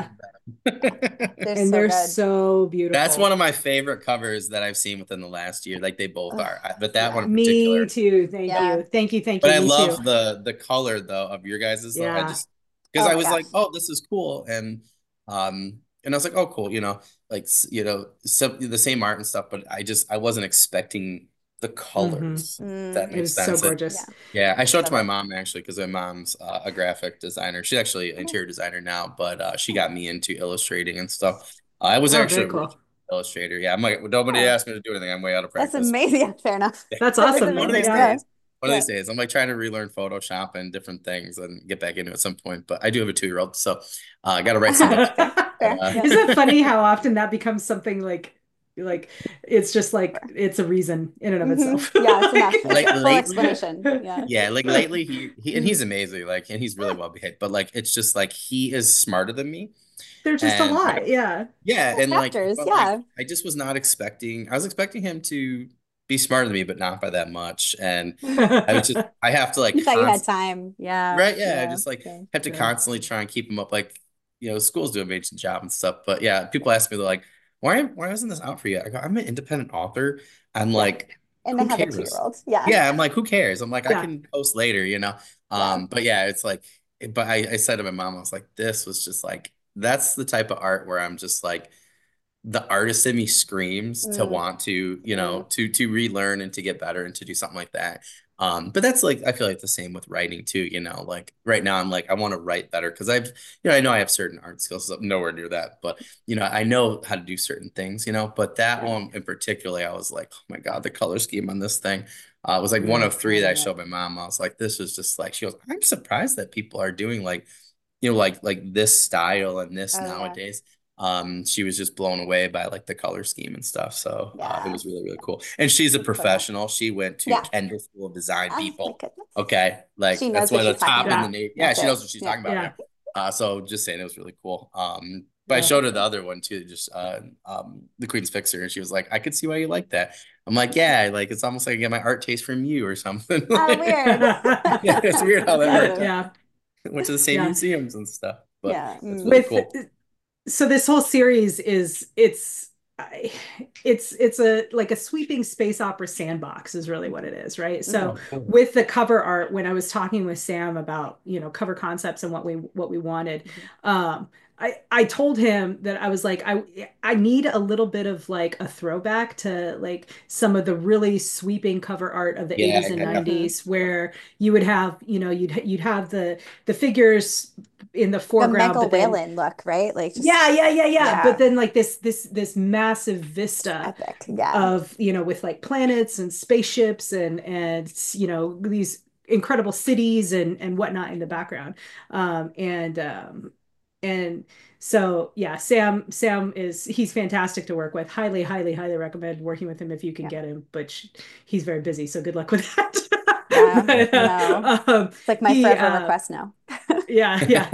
They're And so they're good. so That's one beautiful. of my favorite covers that I've seen within the last year. Like they both Ugh, are, I- but that one yeah. in Me particular. too. Thank Yeah. you. Thank you. Thank But you. I Me too. love the the color though of your guys's though. I Yeah. just because Oh I my was gosh. like, oh, this is cool, and um, and I was like, oh, cool, you know, like s- you know, some the same art and stuff. But I just I wasn't expecting the Hmm. colors. If that Mm, It makes is so sense. And yeah. gorgeous. yeah, I showed it to Love my it. mom actually because my mom's uh, a graphic designer. She's actually an Oh, interior designer now, but uh, she oh, got me into illustrating and stuff. Uh, I was Oh, actually very a really cool. good illustrator. Yeah, I'm like nobody oh, asked me to do anything. I'm way out of that's practice. amazing. Yeah, fair enough. That's That is awesome One though. of these amazing. Yeah. Yeah. days, one of Yeah. these days, I'm like trying to relearn Photoshop and different things and get back into it at some point. But I do have a two year old, so uh, I got to write some books. Fair. Fair. Uh, Yeah. Isn't that funny how often that becomes something like like it's just like Fair. it's a reason in and of Hmm. itself. Yeah, it's enough. Like, It's like a full lately, explanation. Yeah. yeah, like lately, he he and Mm. he's amazing, like, and he's really Yeah. well behaved. But like, it's just like he is smarter than me, they're just a and I lot. don't, Yeah. yeah, Well, and like, chapters. but like, Yeah. I just was not expecting. I was expecting him to be smarter than me, but not by that much. And I was just, I have to like You thought you had constantly. time. Yeah. Right, yeah, I Yeah. just like Yeah. have to Yeah. constantly try and keep them up. Like, you know, schools do a amazing job and stuff. But yeah, people ask me, they're like, why why isn't this out for you? I go, I'm an independent author. I'm Yeah. like, And I who have a two year cares? old. Yeah. Yeah, I'm like, who cares? I'm like, I Yeah. can post later, you know. Yeah. Um, but yeah, it's like, but I, I said to my mom, I was like, this was just like, that's the type of art where I'm just like, the artist in me screams to Mm, want to, you know, mm, to to relearn and to get better and to do something like that. Um, but that's like I feel like the same with writing too, you know, like right now I'm like I want to write better because I've, you know, I know I have certain art skills, so nowhere near that, but you know, I know how to do certain things, you know, but that yeah. one in particular, I was like, oh my God, the color scheme on this thing. Uh, it was like one Yeah. of I three that I love it. showed my mom. I was like, this is just like, she goes, I'm surprised that people are doing like, you know, like like this style and this Oh yeah. nowadays. Um, she was just blown away by like the color scheme and stuff. So uh, it Yeah. was really, really cool. And she's a So good. professional. She went to Yeah. Kendall School of Design, Oh my people. goodness. Okay. She Like knows that's what one of she's the talking top in the Yeah. about. nation. Yeah, That's she it. knows what she's Yeah. talking about. Yeah. Yeah. Uh, so just saying it was really cool. Um, but I Yeah. showed her the other one too, just uh um the Queen's Fixer, and she was like, I could see why you like that. I'm like, yeah, like it's almost like I get my art taste from you or something. Oh, weird. Yeah, it's weird how that Love worked it. out. Yeah. Went to the same Yeah. museums and stuff, but Yeah. it's Mm. really With cool. so this whole series is it's I- it's it's a like a sweeping space opera sandbox is really what it is, right? Hmm. So with the cover art, when I was talking with Sam about, you know, cover concepts and what we what we wanted, Hmm. um, I I told him that I was like I I need a little bit of like a throwback to like some of the really sweeping cover art of the Yeah, eighties and yeah, Hmm. nineties where you would have, you know, you'd you'd have the the figures in the The foreground, Michael but then Whalen look, right? Like just, yeah, yeah, yeah, yeah. But yeah, then like this this this massive vista epic. Yeah. of, you know, with like planets and spaceships and and you know, these incredible cities and and whatnot in the background. Um and um and so yeah, Sam Sam is he's fantastic to work with. Highly, highly, highly recommend working with him if you can Yeah. get him, but he's very busy, so good luck with that. Yeah. But No. uh, um It's like my he forever uh request now. yeah, yeah.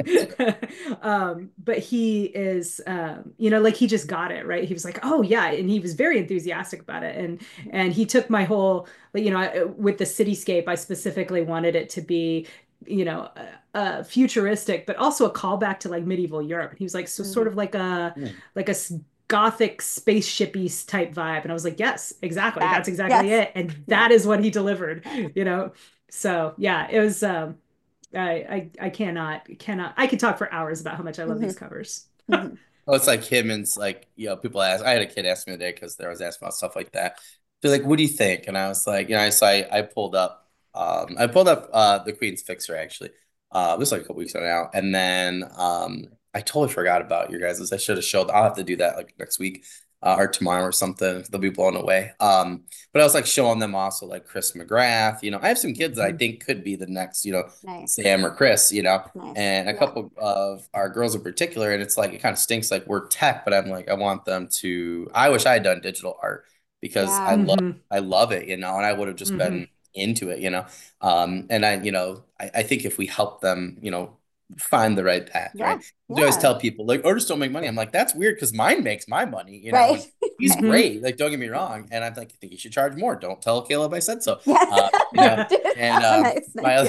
Um, but he is um, you know, like he just got it, right? He was like, "Oh yeah," and he was very enthusiastic about it. And and he took my whole, like, you know, I- with the cityscape, I specifically wanted it to be, you know, uh, uh futuristic, but also a callback to like medieval Europe. And he was like, so sort Hmm. of like a yeah. like a s- gothic spaceshipy type vibe. And I was like, "Yes, exactly. That, That's exactly yes. it." And Yeah. that is what he delivered, Yeah. you know. So, yeah, it was um I, I I cannot cannot I could talk for hours about how much I love Hmm. these covers. Hmm. Well, it's like him and like, you know, people ask. I had a kid ask me today because they was asking about stuff like that. They're like, "What do you think?" And I was like, you know, I so I, I pulled up, um, I pulled up uh the Queen's Fixer actually. Uh, this was like a couple weeks ago now, and then um, I totally forgot about your guys's. I should have showed. I'll have to do that like next week, uh, or tomorrow or something. They'll be blown away. Um, but I was like showing them also like Chris McGrath. You know, I have some kids that I Mhm. think could be the next, you know, Nice. Sam or Chris. You know Nice. and a Yeah. couple of our girls in particular, and it's like it kind of stinks like we're tech, but I'm like I want them to I wish I had done digital art because I Yeah. love Hmm. I love it, you know, and I would have just Hmm. been into it, you know. Um and I, you know, I, I think if we help them, you know, find the right path, Yeah. right? I always Yeah. tell people like artists don't make money. I'm like, that's weird because mine makes my money, you know, and Right. he's Right. Hmm. great. Like, don't get me Yeah. wrong. And I'm like, I think you should charge more. Don't tell Caleb I said so. Yeah. Uh, you No, know, dude. and Oh, um nice. Nice. my other Yeah.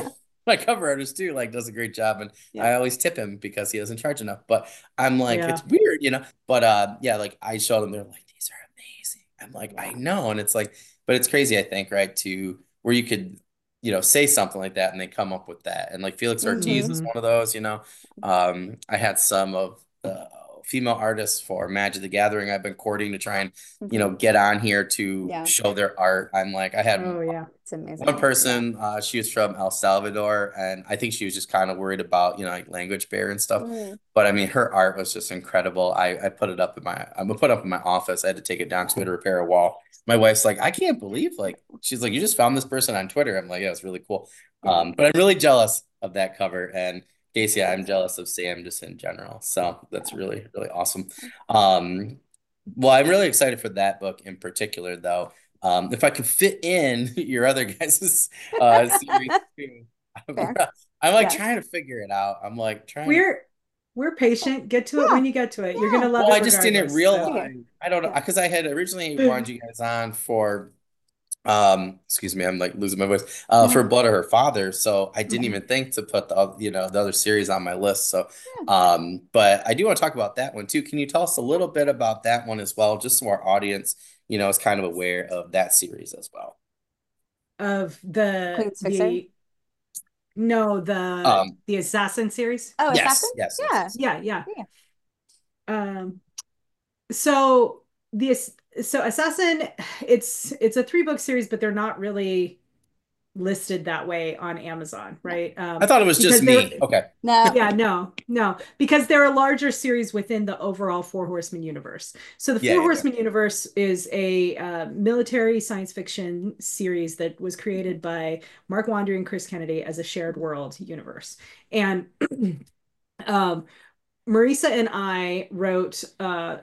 my cover artist too, like does a great job, and Yeah. I always tip him because he doesn't charge enough. But I'm like, Yeah. it's weird, you know. But uh, yeah, like I show them, they're like, these are amazing. I'm like, I Yeah. know, and it's like, but it's crazy, I think, right? To where you could, you know, say something like that, and they come up with that, and like Felix Ortiz is Mhm. one of those, you know. Um, I had some of the female artists for Magic the Gathering I've been courting to try and, you know, Mhm. get on here to Yeah. show their art. I'm like, I had Oh yeah. It's amazing. one Yeah. person, uh, she was from El Salvador, and I think she was just kind of worried about, you know, like language barrier and stuff. Mm. But I mean, her art was just incredible. I, I put it up in my, I'm gonna put it up in my office. I had to take it down to to repair a wall. My wife's like, I can't believe, like, she's like, you just found this person on Twitter. I'm like, yeah, it's really cool. Yeah. Um, but I'm really jealous of that cover. And Casey, I'm jealous of Sam just in general. So that's Yeah. really, really awesome. Um, well, I'm really excited for that book in particular, though. Um, if I could fit in your other guys' uh series too. I'm, Fair. I'm like Yeah. trying to figure it out. I'm like trying to. We're we're patient. Get to it Yeah. when you get to it. You're Yeah. gonna love Well, it I just didn't regardless. So Okay. realize. I don't know Yeah. because I had originally wanted you guys on for um excuse me, I'm like losing my voice uh for Mhm. Blood of Her Father, so I didn't Mhm. even think to put the oth- you know the other series on my list. So Yeah. um but I do want to talk about that one too. Can you tell us a little bit about that one as well, just so our audience, you know, is kind of aware of that series as well? of the Queen's Fixer. the no the Um the Assassin series. Oh, Assassin? yes, yes, yes, Yeah. yes. Yeah, yeah. Yeah. Um, so this so Assassin, it's it's a three book series, but they're not really listed that way on Amazon, No. right? I Um, thought it was just because they're me. Okay. No. yeah, no, no, because they're a larger series within the overall Four Horsemen universe. So the Yeah, Four yeah, yeah. Horsemen universe is a uh, military science fiction series that was created by Mark Wandry and Chris Kennedy as a shared world universe. And um, Marisa and I wrote uh,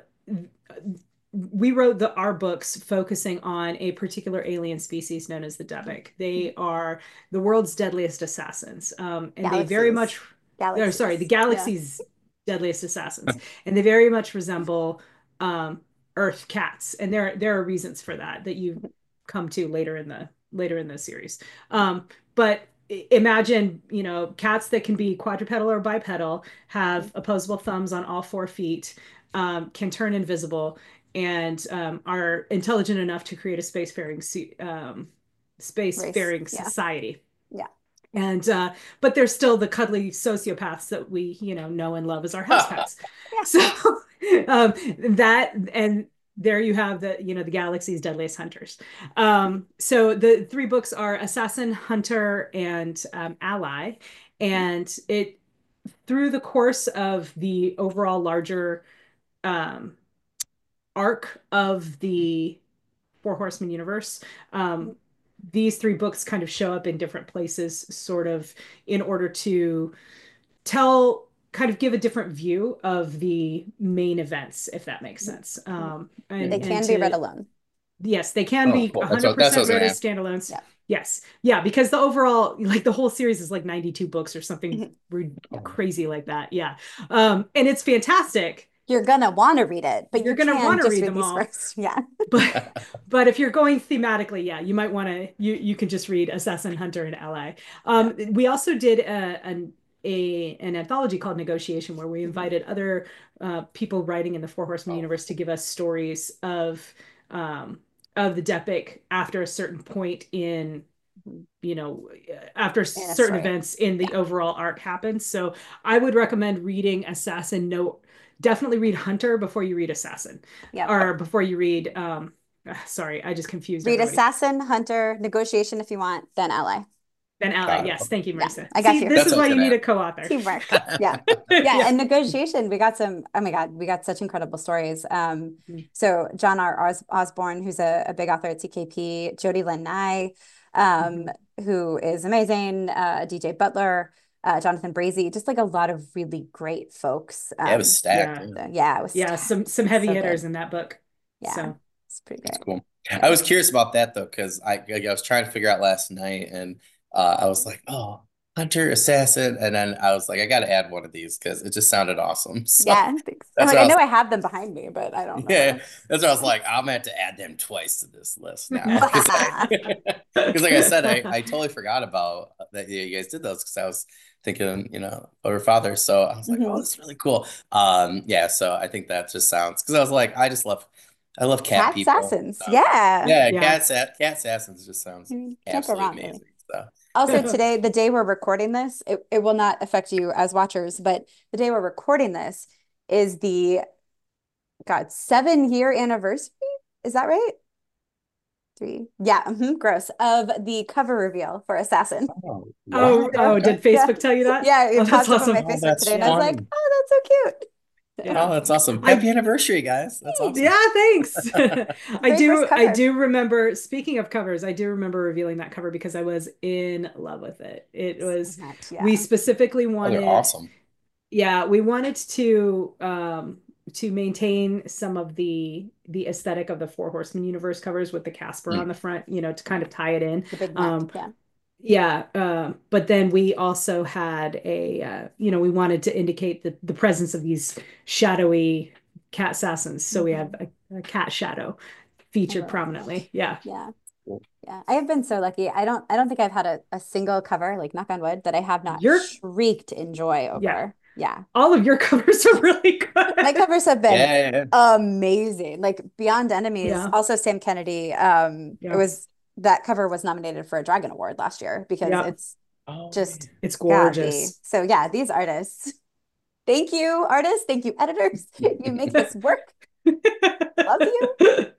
we wrote the our books focusing on a particular alien species known as the Devik. They are the world's deadliest assassins, um, and they very Galaxies. much, oh, sorry, the Galaxies. Yeah. galaxy's deadliest assassins, and they very much resemble um, Earth cats, and there there are reasons for that that you come to later in the later in the series. Um, but imagine, you know, cats that can be quadrupedal or bipedal, have opposable thumbs on all four feet, um, can turn invisible, and um, are intelligent enough to create a spacefaring um, Race. spacefaring Yeah. society. Yeah. And uh, but they're still the cuddly sociopaths that we, you know, know and love as our house pets. Yeah. So um, that and there you have the, you know, the galaxy's deadliest hunters. Um, so the three books are Assassin, Hunter, and um, Ally, and it through the course of the overall larger um, arc of the Four Horsemen universe. Um, these three books kind of show up in different places, sort of in order to tell, kind of give a different view of the main events, if that makes sense. Um, and, They and can to, be read alone. Yes, they can Oh, be cool. That's what, that's what I one hundred percent was read gonna as ask. standalones. Yeah. Yes. Yeah, because the overall, like the whole series is like ninety-two books or something Oh. crazy like that. Yeah. Um, and it's fantastic. You're gonna want to read it, but You're you gonna can want to just read read them these all. first. Yeah. But but if you're going thematically, yeah, you might want to you you can just read Assassin, Hunter, and Ally. Um, we also did a, an a an anthology called Negotiation, where we invited other uh, people writing in the Four Horsemen universe to give us stories of um, of the Depik after a certain point in, you know, after certain story. events in the Yeah. overall arc happens. So I would recommend reading Assassin. No, definitely read Hunter before you read Assassin. Yeah. Or before you read um sorry, I just confused Read everybody. Assassin, Hunter, Negotiation if you want, then Ally. Then Ally. Got it. Yes, thank you, Yeah, Marisa. I got See, you. this That's is what I why was you gonna need a co-author. Teamwork. Yeah. Yeah. Yeah. And Negotiation, we got some, oh my God, we got such incredible stories. Um, Mhm. so John R. Os Osborne, who's a, a big author at T K P, Jody Lynn Nye, um, Mhm. who is amazing, uh, D J Butler, uh, Jonathan Brazy, just like a lot of really great folks. Um, Yeah, it was stacked. Yeah. so, yeah, it was Yeah, stacked. some some heavy So hitters good. in that book. Yeah, So it's pretty That's great. cool. Yeah. I was curious about that though, because I I was trying to figure out last night, and uh, I was like, oh, Hunter, Assassin, and then I was like, I got to add one of these because it just sounded awesome. So Yeah, thanks. I'm that's like, what I I know was. I have them behind me, but I don't know. Yeah, that's what I was like. I'm gonna have to add them twice to this list now. 'Cause I- Because like I said, I, I totally forgot about that you guys did those because I was thinking, you know, of her father. So I was like, oh, Mhm. that's really cool. Um, yeah, so I think that just sounds because I was like, I just love I love cat Cat people. assassins. So Yeah. yeah, Yeah. cat sa- cat assassins just sounds I mean, can't go absolutely wrong, really. amazing. So Also, today, the day we're recording this, it, it will not affect you as watchers, but the day we're recording this is the, God, seven year anniversary. Is that right? Three. Yeah, mhm, gross. Of the cover reveal for Assassin. oh, Oh, wow. Yeah. oh, Okay. did Yeah. Facebook tell you that? Yeah, Oh, it that's popped up on my awesome. Oh, Facebook that's today, and I was Yeah. like, fun. oh, that's so cute. Yeah. Oh, that's awesome. I Happy anniversary, guys. That's awesome. Yeah, thanks. I Very first do I cover. do remember, speaking of covers, I do remember revealing that cover because I was in love with it. It So was, much, we yeah. specifically Oh, they're wanted, awesome. yeah, we wanted to um to maintain some of the the aesthetic of the Four Horsemen universe covers with the Casper on Mm. the front, you know, to kind of tie it in. The big neck, Um, yeah. yeah, um, but then we also had a, uh, you know, we wanted to indicate the, the presence of these shadowy cat assassins. So we have Mhm. a, a cat shadow I featured love that. prominently. Yeah. Yeah. Cool. Yeah. I have been so lucky. I don't I don't think I've had a, a single cover, like knock on wood, that I have not Your, shrieked in joy yeah, over. Yeah. all of your covers are really My good. covers have been Yeah, yeah, yeah. amazing. Like Beyond Enemies, Yeah. also Sam Kennedy. Um, it Yeah. was that cover was nominated for a Dragon Award last year because Yeah. it's Oh, just man. It's godly. gorgeous. So yeah, these artists. Thank you, artists. Thank you, editors. You make this work. Love you.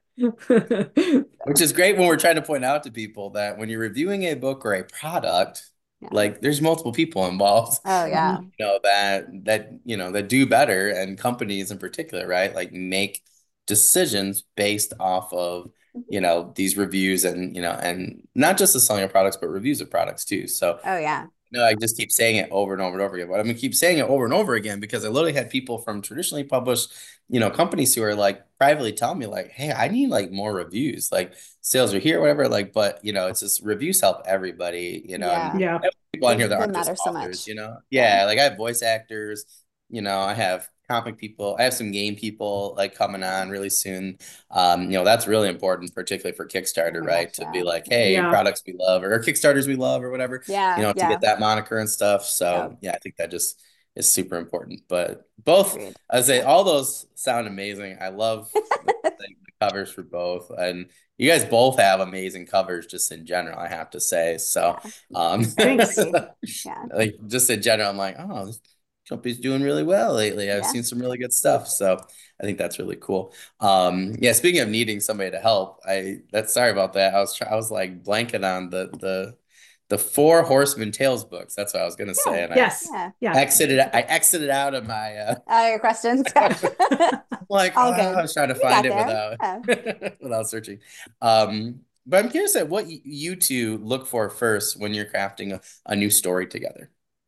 Which is great when we're trying to point out to people that when you're reviewing a book or a product, Yeah. like there's multiple people involved, Oh Mhm. yeah. you know, that that you know that do better, and companies in particular, right? Like make decisions based off of, you know, these reviews and, you know, and not just the selling of products, but reviews of products too. So Oh yeah. no, I just keep saying it over and over and over again. But I'm gonna keep saying it over and over again because I literally had people from traditionally published, you know, companies who are like privately telling me like, "Hey, I need like more reviews. Like sales are here, whatever." Like, but you know, it's just reviews help everybody, you know, and Yeah. Yeah. I have people on They here that they aren't just matter so authors, much. you know. Yeah. Yeah, like I have voice actors, you know, I have comic people, I have some game people like coming on really soon. Um, you know, that's really important, particularly for Oh Kickstarter, my right? gosh, To be yeah. like, Yeah. hey, Yeah. products we love or Kickstarters we love or whatever, you Yeah. know, to Yeah. get that moniker and stuff. Yep. So yeah, I think that just is super important. But both, Agreed. I say Yeah. all those sound amazing. I love the, the covers for both. And you guys both have amazing covers just in general, I have to say. So Yeah. um Thanks. Agree. Yeah. like just in general, I'm like, oh, this company's doing really well lately. I've Yeah. seen some really good stuff. So I think that's really cool. Um, yeah, speaking of needing somebody to help, I that's sorry about that. I was try, I was like blanking on the the the Four Horsemen Tales books. That's what I was gonna say, Yeah. and I Yes. Yeah. Yeah. exited I exited out of my uh Uh, your questions. Yeah. like oh, All I good. was trying to We find got it there. without Yeah. without searching. Um, but I'm curious at what y- you two look for first when you're crafting a, a new story together.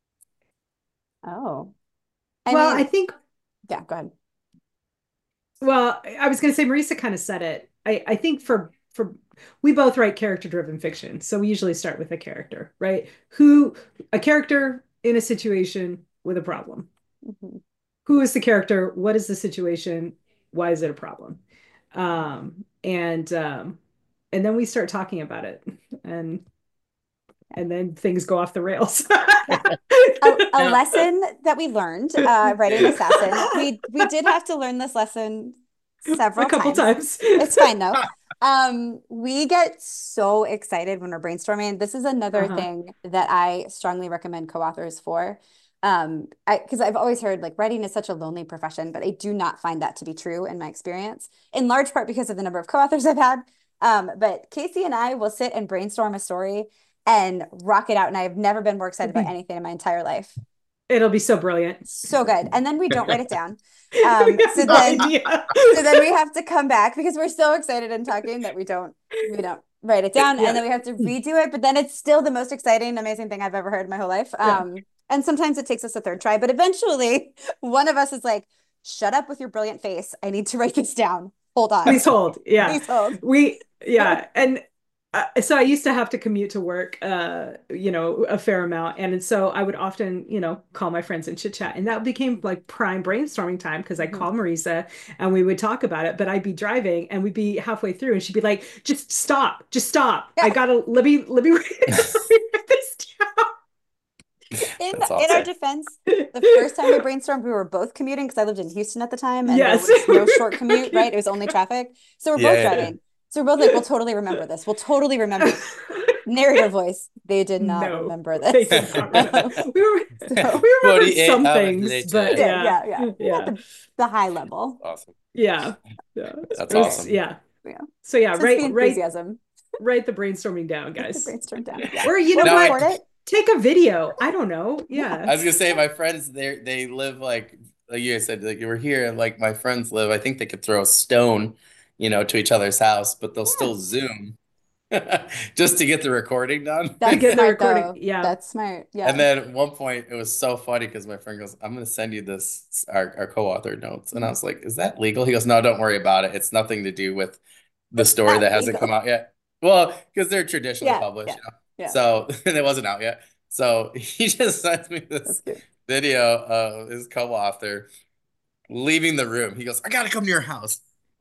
Oh. I Well, I mean, think, yeah, go ahead. well, I was going to say Marisa kind of said it. I, I think for for we both write character driven fiction, so we usually start with a character, right? Who a character in a situation with a problem. Mhm. Who is the character? What is the situation? Why is it a problem? Um, and um, and then we start talking about it, and and then things go off the rails. Yeah. A, a Now, lesson that we learned uh, writing Assassin. We we did have to learn this lesson A several couple times. times. It's fine though. Um, we get so excited when we're brainstorming. This is another Uh-huh. thing that I strongly recommend co-authors for. Um, I because I've always heard like writing is such a lonely profession, but I do not find that to be true in my experience, in large part because of the number of co-authors I've had. Um, but Casey and I will sit and brainstorm a story and rock it out, and I've never been more excited It'll about be, anything in my entire life. it'll be so brilliant. So good. And then we don't write it down. We Um, have so no then idea. so then we have to come back because we're so excited and talking that we don't we don't write it down, and Yeah. then we have to redo it, but then it's still the most exciting, amazing thing I've ever heard in my whole life. Yeah. Um, and sometimes it takes us a third try, but eventually one of us is like, shut up with your brilliant face. I need to write this down. Hold on. Please hold. Yeah. Please hold. We, yeah. And uh, so I used to have to commute to work, uh, you know, a fair amount. And so I would often, you know, call my friends and chit chat. And that became like prime brainstorming time because I Mhm. call Marisa and we would talk about it. But I'd be driving and we'd be halfway through and she'd be like, just stop, just stop. I Yeah. gotta, let me, let me, let me write this In That's in our awesome. defense, down. the first time we brainstormed, we were both commuting because I lived in Houston at the time and there Yes. was no short commute, right? It Okay. was only traffic. So we're both Yeah, yeah, driving. So we're both like, we'll totally remember this. We'll totally remember. Narrator voice. They did not No, remember they this. did not remember. Um, We were, so we remembered forty-eight some hours things, we but later. did, yeah, yeah, yeah. We got yeah, the the high level. Awesome. yeah, yeah. That's It was, awesome. yeah. Yeah. So yeah, Sense the write, write, enthusiasm. write the brainstorming down, Write the guys. brainstorm down. Yeah. Or you know We'll Now, what? record I, it. Take a video. I don't know. Yeah. Yeah. I was gonna say my friends they they live like like you guys said like you were here and like my friends live. I think they could throw a stone, you know, to each other's house, but they'll Yeah. still Zoom just to get the recording done. To That's get the smart recording. though. Yeah. That's smart. And Yeah. then at one point it was so funny because my friend goes, "I'm gonna send you this our, our co-author notes," and I Mhm. was like, "Is that legal?" He goes, "No, don't worry about it. It's nothing to do with the It's story not that hasn't come legal. out yet." Well, because they're traditionally Yeah. published, Yeah. you know. Yeah. So and it wasn't out yet. So he just sent me That's this good. video of his co-author leaving the room. He goes, "I gotta come to your house."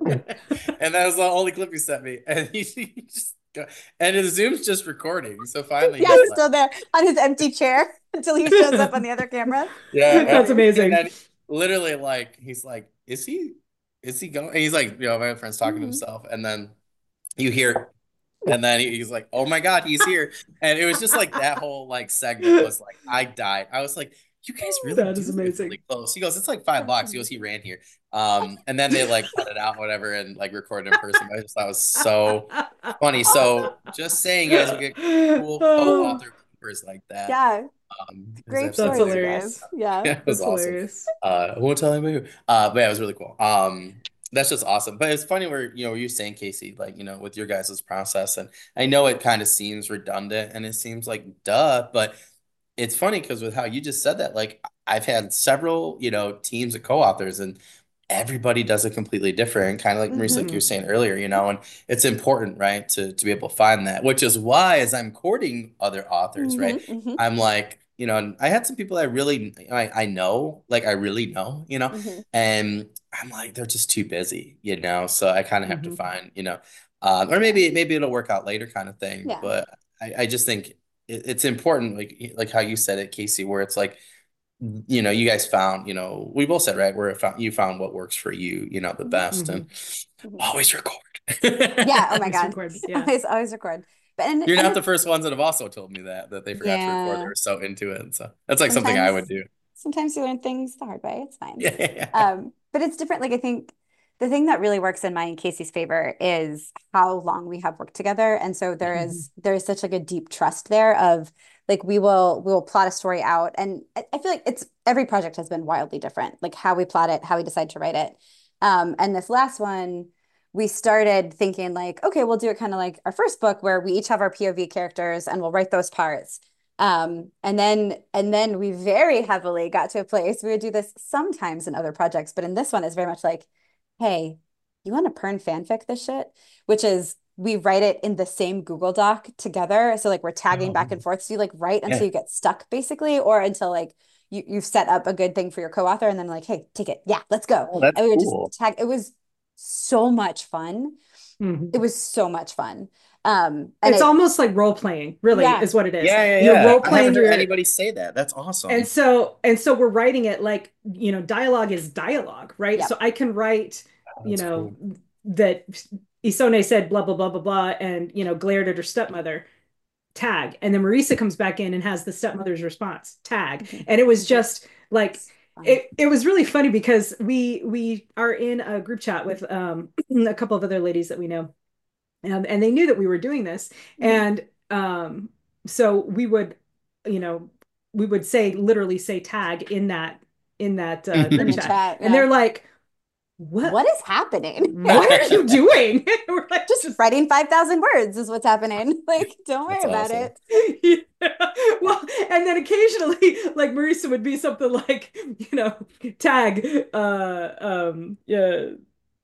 And that was the only clip he sent me. And he, he just go, and his Zoom's just recording. So finally Yeah, he's he's like, still there on his empty chair until he shows up on the other camera. yeah. That's Hilarious. And, and amazing. then literally like he's like, is he is he going? And he's like, you know, my friend's talking to Mhm. himself. And then you hear and then he- he's like, "Oh my God, he's here!" And it was just like that whole like segment was like, I died. I was like, "You guys really That do is live really amazing. close." He goes, "It's like five That's blocks." He goes, "He amazing. ran here." Um, and then they like cut it out, whatever, and like recorded in person. But I just thought it was so funny. So just saying, you guys will get cool Oh, co-author papers like that. Yeah. Um, is Great that's absolutely stories, you amazing. hilarious. guys. Yeah. Yeah, it was That's awesome. hilarious. Uh, I won't tell anybody. Who. Uh, but yeah, it was really cool. Um, that's just awesome. But it's funny where you know you're saying Casey, like you know, with your guys' process, and I know it kind of seems redundant and it seems like duh, but it's funny because with how you just said that, like I've had several, you know, teams of co-authors and everybody does it completely different, kind of like Marisa, Hmm. like you were Hmm. saying earlier, you know, and it's important, right, to to be able to find that, which is why as I'm courting other authors, Hmm. right, Hmm. I'm like, you know, and I had some people I really I, I know, like I really know, you know, Hmm. and I'm like, they're just too busy, you know, so I kind of have to Hmm. find, you know, um, or Yeah. maybe maybe it'll work out later kind of thing, Yeah. but I, I just think it, it's important, like like how you said it, Casey, where it's like, you know, you guys found, you know, we both said, right, where it found, you found what works for you, you know, the Hmm. best, Hmm. and Hmm. always record. Yeah. Oh my Always God. record. Yeah. Always, always record. But and You're and not the it's first ones that have also told me that that they forgot to record. They yeah. were so into it. So that's like something I would Sometimes do. sometimes you learn things the hard way. It's fine. Yeah. Um, but it's different. Like I think the thing that really works in my and Casey's favor is how long we have worked together. And so there Hmm. is there is such like a deep trust there of like we will we will plot a story out. And I, I feel like it's every project has been wildly different, like how we plot it, how we decide to write it. Um, and this last one, we started thinking like, okay, we'll do it kind of like our first book where we each have our P O V characters and we'll write those parts. Um, and then and then we very heavily got to a place we would do this sometimes in other projects, but in this one it's very much like, hey, you want to Pern fanfic this shit? Which is we write it in the same Google Doc together. So like we're tagging back Oh, and forth. So you like write until yeah. you get stuck basically, or until like you, you've set up a good thing for your co-author and then like, hey, take it. Yeah, let's go. Oh, that's And we would just cool. tag. It was so much fun. It Hmm. was so much fun. Um, and It's it, almost like role playing, really, yeah, is what it is. Yeah, yeah, You're yeah. role I haven't playing heard your, anybody say that. That's and awesome. so and so we're writing it like, you know, dialogue is dialogue, right? yep. So I can write, Oh, you that's know, cool. that Isone said blah blah blah blah blah, and you know, glared at her stepmother, tag, and then Marisa comes back in and has the stepmother's response, tag, Mhm. and it was Mhm. just like It's fun. it, it was really funny because we we are in a group chat with um a couple of other ladies that we know, and, and they knew that we were doing this, Mhm. and um so we would, you know, we would say literally say tag in that in that uh, In group the chat, chat, and yeah. they're like, what What is happening? what are you doing? We're like, Just just writing five thousand words is what's happening. Like, don't worry That's about awesome. it. yeah. Well, and then occasionally, like Marisa would be something like, you know, tag, uh, um, yeah,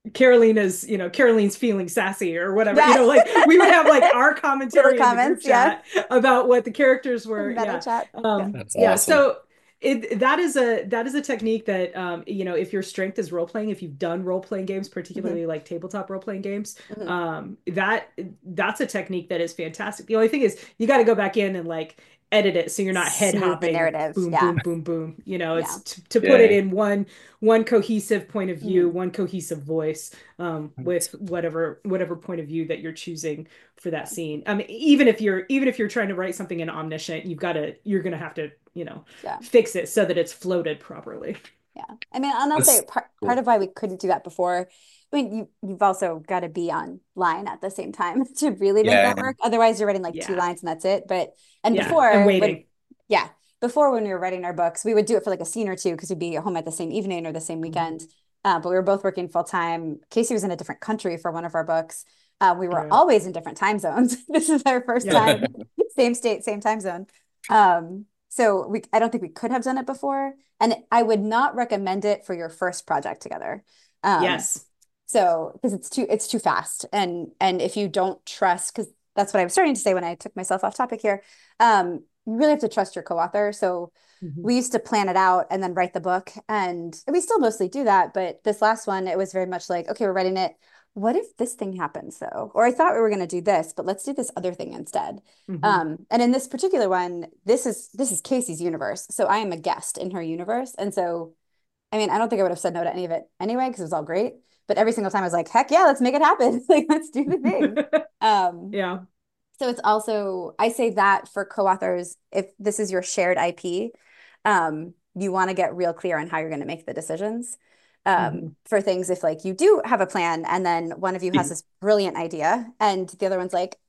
Carolina's, you know, Caroline's feeling sassy or whatever. You Yeah. know, like we would have like our Little commentary in the group comments, yeah. chat about what the characters The were. meta Yeah. chat. Yeah. Um, That's yeah. awesome. So it that is a that is a technique that um, you know, if your strength is role playing, if you've done role playing games, hmm particularly like tabletop role playing games, hmm um, that that's a technique that is fantastic. The only thing is you got to go back in and like edit it so you're not head Smooth the hopping narrative. boom Yeah. boom boom boom. You know, Yeah. it's to, to put it Yeah. in one one cohesive point of view, hmm one cohesive voice, um, with whatever whatever point of view that you're choosing for that scene. I mean, even if you're even if you're trying to write something in Omniscient, you've got to you're gonna have to, you know, Yeah. fix it so that it's floated properly. Yeah. I mean, and I'll say That's part part cool. of why we couldn't do that before. I mean, you you've also got to be online at the same time to really make Yeah. that work. Otherwise, you're writing like two Yeah. lines and that's it. But and Yeah. And before when waiting. yeah, before when we were writing our books, we would do it for like a scene or two because we'd be home at the same evening or the same Mhm. weekend. Uh, but we were both working full time. Casey was in a different country for one of our books. Uh, we were Yeah. always in different time zones. This is our first Yeah. time, same state, same time zone. Um, so we, I don't think we could have done it before, and I would not recommend it for your first project together. Um, Yes. so because it's too it's too fast, and and if you don't trust, because that's what I was starting to say when I took myself off topic here. Um, you really have to trust your co-author. So Mhm. we used to plan it out and then write the book, and we still mostly do that. But this last one, it was very much like, okay, we're writing it. What if this thing happens though? Or I thought we were going to do this, but let's do this other thing instead. Mhm. Um, and in this particular one, this is this is Casey's universe. So I am a guest in her universe. And so, I mean, I don't think I would have said no to any of it anyway, because it was all great. But every single time I was like, heck yeah, let's make it happen. Like, let's do the thing. Um, Yeah. so it's also, I say that for co-authors, if this is your shared I P, um, you want to get real clear on how you're going to make the decisions. Um, Mhm. for things, if like you do have a plan and then one of you has this brilliant idea and the other one's like,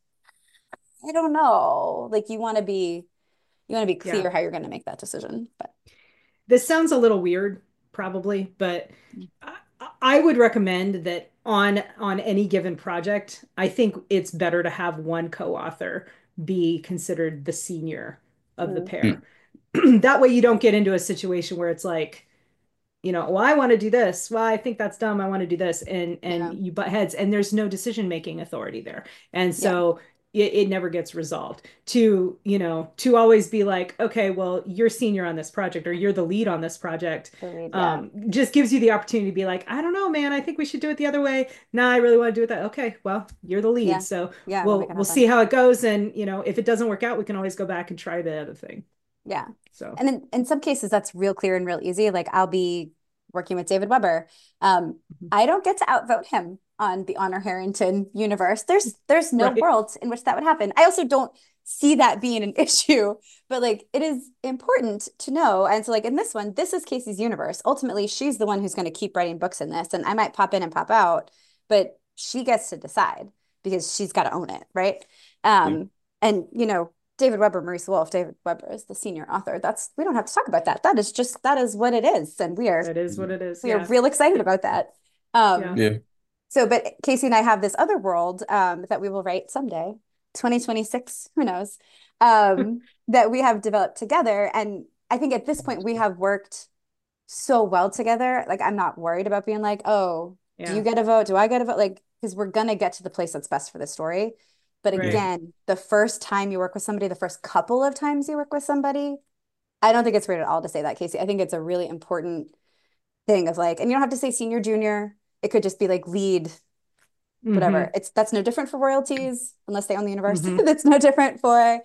I don't know, like you want to be, you want to be Yeah. clear how you're going to make that decision. But This sounds a little weird, probably, but I, I would recommend that on on any given project, I think it's better to have one co-author be considered the senior of the mm, pair. That way you don't get into a situation where it's like, you know, well, I want to do this. Well, I think that's dumb. I want to do this. And and yeah, you butt heads and there's no decision making authority there. And yeah, so it, it never gets resolved. To, you know, to always be like, okay, well, you're senior on this project or you're the lead on this project. the lead, yeah, Um, just gives you the opportunity to be like, I don't know, man, I think we should do it the other way. Nah, I really want to do it that. Okay, well, you're the lead. yeah, So yeah, we'll we'll make it we'll see happen. how it goes. And, you know, if it doesn't work out, we can always go back and try the other thing. Yeah. So And in, in some cases, that's real clear and real easy. Like I'll be working with David Weber. Um, I don't get to outvote him on the Honor Harrington universe. There's there's no right. world in which that would happen. I also don't see that being an issue, but like it is important to know. And so like in this one, this is Casey's universe. Ultimately, she's the one who's going to keep writing books in this. And I might pop in and pop out, but she gets to decide because she's got to own it, right? Yeah. Um, and you know, David Weber, Maurice Wolf, David Weber is the senior author. That's we don't have to talk about that. That is just that is what it is, and we are That is what it is. we are Yeah. real excited about that. Yeah. Um, Yeah. so, but Casey and I have this other world um, that we will write someday, twenty twenty-six, who knows, um, that we have developed together. And I think at this point we have worked so well together. Like I'm not worried about being like, oh, do you Yeah. get a vote? Do I get a vote? Like, because we're gonna get to the place that's best for the story. But Right. Yeah. again, the first time you work with somebody, the first couple of times you work with somebody, I don't think it's weird at all to say that, Casey. I think it's a really important thing of like, and you don't have to say senior, junior. It could just be like lead, whatever. Hmm. It's that's no different for royalties unless they own the universe. Hmm. That's no different for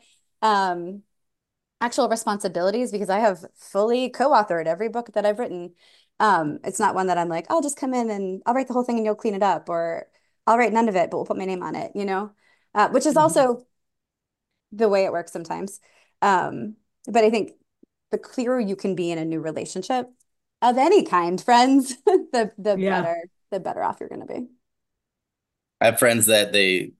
um actual responsibilities because I have fully co-authored every book that I've written. Um, it's not one that I'm like, I'll just come in and I'll write the whole thing and you'll clean it up, or I'll write none of it, but we'll put my name on it, you know, uh, which is Hmm. also the way it works sometimes. Um, but I think the clearer you can be in a new relationship of any kind, friends, the the Yeah. better the better off you're going to be. I have friends that they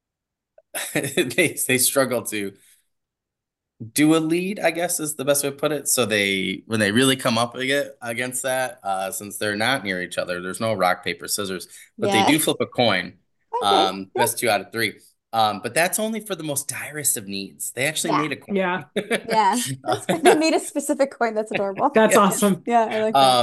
they they struggle to do a lead, I guess is the best way to put it. So they when they really come up ag- against that, uh, since they're not near each other, there's no rock, paper, scissors, but they Yeah. do flip a coin. Okay. Um, Yeah. best two out of three. Um, but that's only for the most direst of needs. They actually Yeah. made a coin. Yeah. Yeah. That's they made a specific coin. That's adorable. That's Yeah. awesome. Yeah, I like that. Um,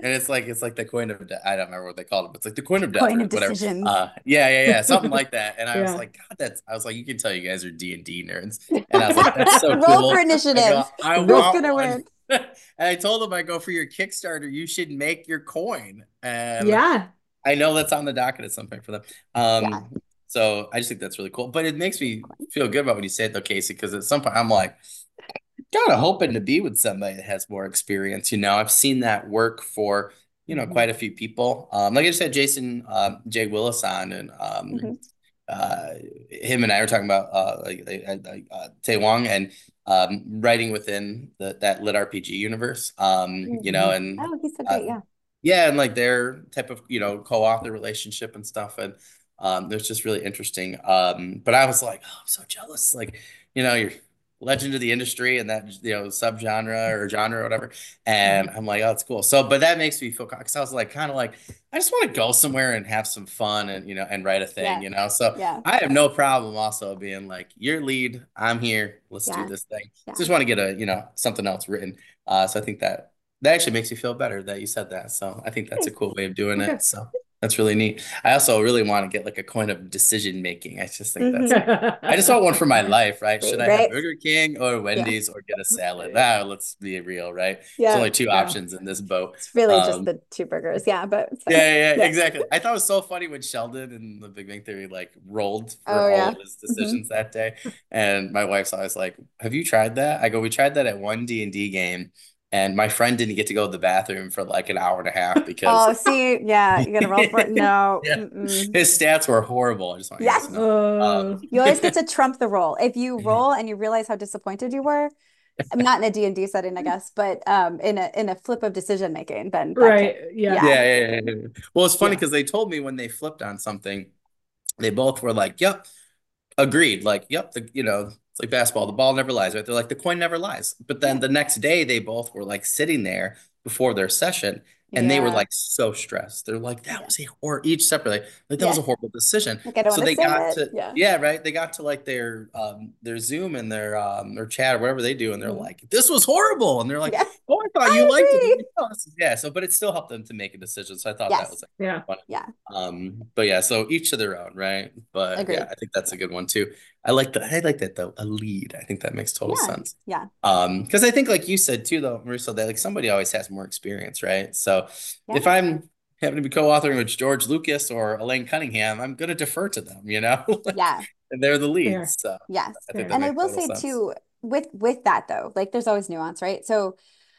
And it's like it's like the coin of de- I don't remember what they called it, but it's like the coin of death Coin or of whatever. decisions. Uh, yeah, yeah, yeah, something like that. And I was Yeah. like, God, that's. I was like, you can tell you guys are D and D nerds. And I was like, that's so Roll for cool. I go, initiative. I Who's Roll. want gonna one. win? And I told him, I go for your Kickstarter. You should make your coin. And Yeah. I know that's on the docket at some point for them. Yeah. Um, so I just think that's really cool. But it makes me feel good about what you said though, Casey, because at some point I'm like, kind of hoping to be with somebody that has more experience. You know, I've seen that work for, you know, Mhm. quite a few people. Um, like I just had Jason um, J. Willis on, and um, Mhm. uh, him and I were talking about uh, like, like, like uh, Tae Wong and um, writing within the, that lit R P G universe. Um, you know, Mhm. and Oh, he's so uh, great. Yeah. yeah, and like their type of, you know, co-author relationship and stuff. And um, it was just really interesting. Um, but I was like, oh, I'm so jealous. Like, you know, you're legend of the industry and that, you know, subgenre or genre or whatever. And Mhm. I'm like, oh, it's cool. So, but that makes me feel, because I was like, kind of like, I just want to go somewhere and have some fun and, you know, and write a thing, Yeah. you know? So Yeah. I have no problem also being like, you're lead, I'm here, let's do Yeah. this thing. Yeah. Just want to get a, you know, something else written. Uh, so I think that that actually makes me feel better that you said that. So I think that's a Thanks. cool way of doing Okay. it. So that's really neat. I also really want to get like a coin of decision making. I just think that's Hmm. like, I just want one for my life, right? Should I have Right. Burger King or Yeah. Wendy's or get a salad? Ah, let's be real, right? There's Yeah. only two Yeah. options in this boat. It's really just Um, the two burgers. Yeah, but it's yeah, fine. yeah, yeah, Yeah. exactly. I thought it was so funny when Sheldon in The Big Bang Theory like rolled for Oh all yeah. of his Hmm. decisions that day, and my wife's always like, "Have you tried that?" I go, "We tried that at one D and D game, and my friend didn't get to go to the bathroom for like an hour and a half because Oh, see, yeah, you gotta roll for it. No. yeah, Mm-mm. his stats were horrible. I just want you guys to Yes. know. Um, Oh. You always get to trump the roll. If you roll and you realize how disappointed you were, I'm not in a D and D setting, I guess, but um in a in a flip of decision making, then that could, Right. Yeah. yeah. yeah, yeah, yeah, yeah. Well, it's funny Yeah. because they told me when they flipped on something, they both were like, "Yep." Agreed. Like, yep, the, you know, it's like basketball. The ball never lies, right? They're like, the coin never lies. But then Yeah. the next day, they both were like sitting there before their session and they were Yeah. like so stressed. They're like, that Yeah. was a, or each separately, like, that was Yeah. a horrible decision. Like I don't So want to they say got it. to, Yeah. yeah, right. They got to like their, um, their Zoom and their, um, their chat or whatever they do. And they're Mhm. like, this was horrible. And they're like, Yeah. oh, I thought you I liked it. agree. Oh, this is- Yeah. So, but it still helped them to make a decision. So I thought that was Yes. like, Yeah. fun. Yeah. Um, but yeah, so each to their own, right? But yeah, Agreed. I think that's a good one too. I like that. I like that though. A lead. I think that makes total Yeah. sense. Yeah. Um, because I think like you said too, though, Marissa, that like somebody always has more experience, right? So Yeah. if I'm having to be co-authoring with George Lucas or Elaine Cunningham, I'm gonna defer to them, you know? Yeah. And they're the leads. Fair. So Yes. I think Fair. that And I makes will total say sense. too, with with that though, like there's always nuance, right? So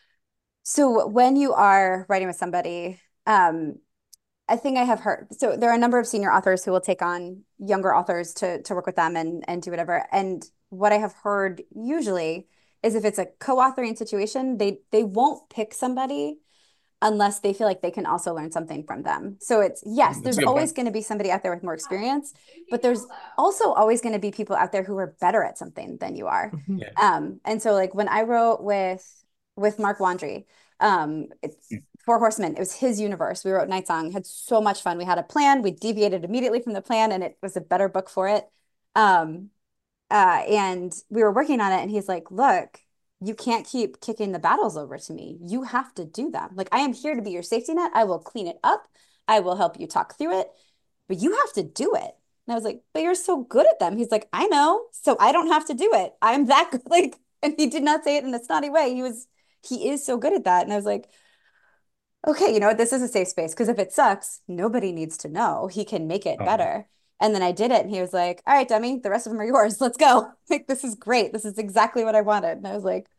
so when you are writing with somebody, um, I think I have heard, so there are a number of senior authors who will take on younger authors to to work with them and and do whatever. And what I have heard usually is if it's a co-authoring situation, they they won't pick somebody unless they feel like they can also learn something from them. So it's, yes, That's there's a good always point. going to be somebody out there with more experience, but there's also always going to be people out there who are better at something than you are. Mhm. Yeah. Um, and so like when I wrote with with Mark Wandry, um, it's Four Horsemen, it was his universe. We wrote Night Song, had so much fun. We had a plan, we deviated immediately from the plan, and it was a better book for it. Um, uh, and we were working on it, and he's like, look, you can't keep kicking the battles over to me. You have to do them. Like, I am here to be your safety net. I will clean it up. I will help you talk through it, but you have to do it. And I was like, but you're so good at them. He's like, I know. So I don't have to do it. I'm that good. Like, and he did not say it in a snotty way. He was, he is so good at that. And I was like, okay, you know what? This is a safe space because if it sucks, nobody needs to know. He can make it Oh, better. And then I did it, and he was like, all right, dummy, the rest of them are yours. Let's go. Like, this is great. This is exactly what I wanted. And I was like,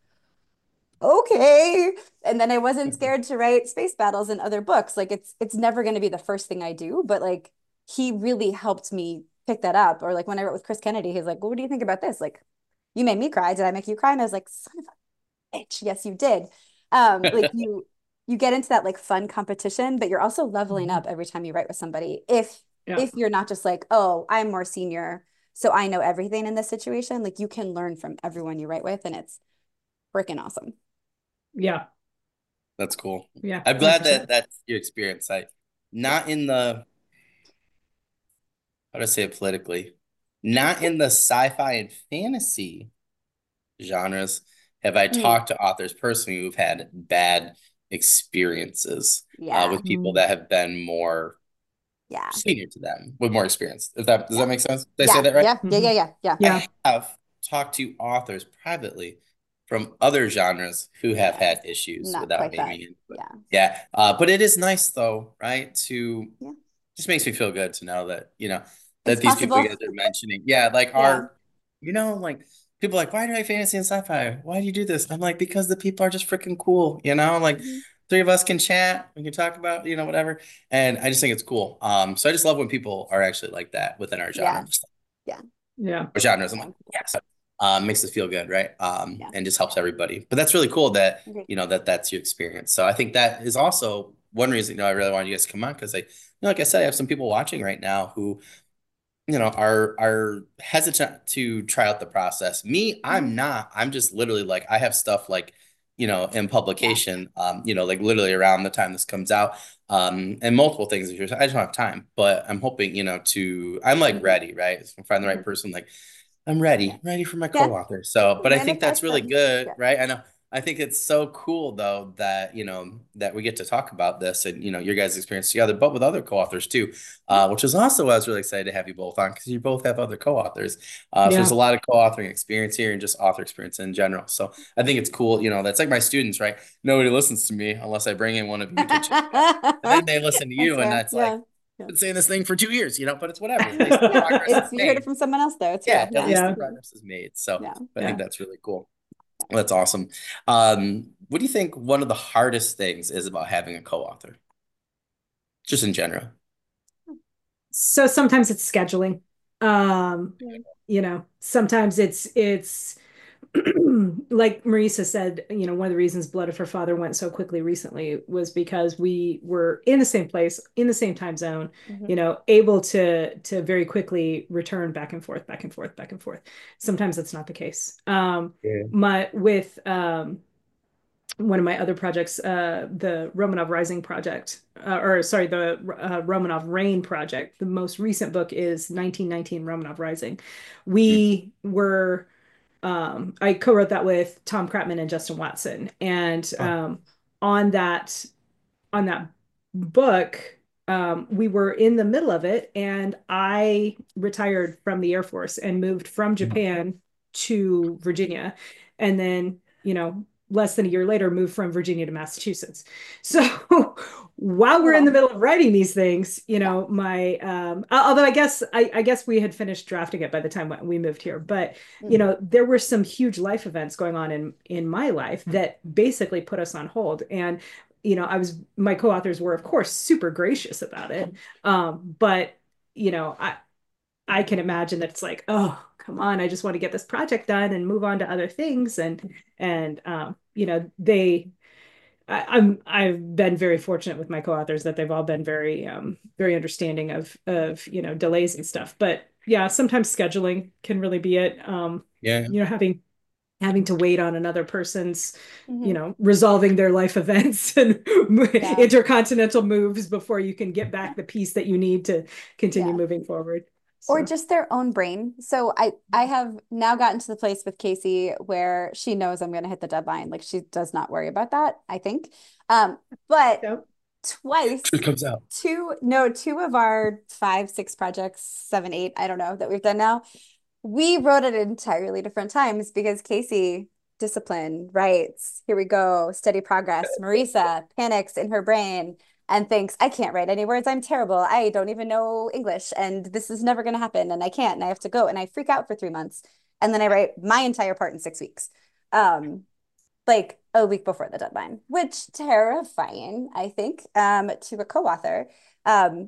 okay. And then I wasn't scared to write space battles in other books. Like, it's it's never going to be the first thing I do, but like he really helped me pick that up. Or like when I wrote with Chris Kennedy, he's like, well, what do you think about this? Like, you made me cry. Did I make you cry? And I was like, son of a bitch. Yes, you did. Um, like you you get into that like fun competition, but you're also leveling Mhm. up every time you write with somebody. If Yeah. if you're not just like, oh, I'm more senior, so I know everything in this situation, like you can learn from everyone you write with, and it's freaking awesome. Yeah. that's cool. Yeah. I'm glad that one hundred percent. that's your experience. I not in the how to say it politically, not in the sci-fi and fantasy genres have I Mm, talked to authors personally who've had bad experiences uh, Yeah. with people Mm. that have been more Yeah. senior to them, with more experience. If that does Yeah. that make sense? Did I say Yeah. that right? Yeah. Yeah. Mhm. Yeah. Yeah. Yeah. Yeah. I have talked to authors privately from other genres who have Yeah. had issues Not without quite that. naming it. But Yeah. yeah, uh, but it is nice though, right? To Yeah. just makes me feel good to know that, you know, It's that these people you possible. guys are mentioning, yeah, like Yeah. are, you know, like people are like, why do I fantasy and sci-fi? Why do you do this? I'm like, because the people are just freaking cool, you know, like Mhm. three of us can chat, we can talk about, you know, whatever. And I just think it's cool. Um, so I just love when people are actually like that within our Yeah. genre Yeah. Yeah. genres. I'm like, Yeah. yes, um, makes us feel good, right? Um, Yeah. and just helps everybody. But that's really cool that, Agree. you know, that that's your experience. So I think that is also one reason, you know, I really wanted you guys to come on because I, you know, like I said, I have some people watching right now who, you know, are are hesitant to try out the process. Me, Mhm. I'm not. I'm just literally like I have stuff like, you know, in Yeah. publication, um, you know, like literally around the time this comes out, um, and multiple things. I just don't have time, but I'm hoping, you know, to I'm like Mhm. ready, right? If I find the right Mhm. person, like I'm Yeah. ready, ready for my Yeah. co-author. So, but I think that's Manifest really them. good, Yeah. right? I know. I think it's so cool though that, you know, that we get to talk about this and, you know, your guys' experience together, but with other co-authors too, Yeah. uh, which is also why I was really excited to have you both on because you both have other co-authors. Uh, so there's a Yeah. lot of co-authoring experience here and just author experience in general. So I think it's cool. You know, that's like my students, right? Nobody listens to me unless I bring in one of you to chit chat. And then they listen to That's you and fair. that's like, Yeah. Yeah. I've been saying this thing for two years, you know, but it's whatever. At least the Yeah. progress is It's you heard it made. from someone else though. It's Yeah, real. at Yeah. least the Yeah. Mhm. progress is made. So Yeah. I think Yeah. that's really cool. That's awesome. Um, what do you think one of the hardest things is about having a co-author, just in general? So sometimes it's scheduling. Um, Yeah. you know, sometimes it's it's like Marisa said, you know, one of the reasons Blood of Her Father went so quickly recently was because we were in the same place, in the same time zone, Mhm. you know, able to to very quickly return back and forth, back and forth, back and forth. Sometimes that's not the case. Um, Yeah. my with um one of my other projects, uh, the Romanov Rising project, uh, or sorry, the uh, Romanov Reign project. The most recent book is nineteen nineteen Romanov Rising. Mm, We were um, I co-wrote that with Tom Kratman and Justin Watson, and oh, um, on that on that book, um, we were in the middle of it, and I retired from the Air Force and moved from Japan to Virginia, and then you know less than a year later moved from Virginia to Massachusetts. So while we're in the Cool. middle of writing these things, you Yeah. know, my um, although I guess I, I guess we had finished drafting it by the time we moved here, but you Mhm. know, there were some huge life events going on in in my life that basically put us on hold. And you know, I was my co-authors were of course super gracious about it. Um, but you know, I I can imagine that it's like, oh, come on, I just want to get this project done and move on to other things. And and um, you know, they I, I'm I've been very fortunate with my co-authors that they've all been very um very understanding of of you know delays and stuff. But yeah, sometimes scheduling can really be it. Um, yeah. you know, having having to wait on another person's, you Mhm. know, resolving their life events and Yeah. intercontinental moves before you can get back the piece that you need to continue Yeah. moving forward. Or So, just their own brain. So I I have now gotten to the place with Casey where she knows I'm going to hit the deadline. Like she does not worry about that, I think. Um, but yep. twice, Truth comes out. two, no, two of our five, six projects, seven, eight, I don't know, that we've done now, we wrote at entirely different times because Casey, discipline, writes, here we go, steady progress. Marisa panics in her brain and thinks, I can't write any words. I'm terrible. I don't even know English. And this is never going to happen. And I can't. And I have to go. And I freak out for three months. And then I write my entire part in six weeks. Um, like a week before the deadline, which terrifying, I think, um, to a co-author. Um,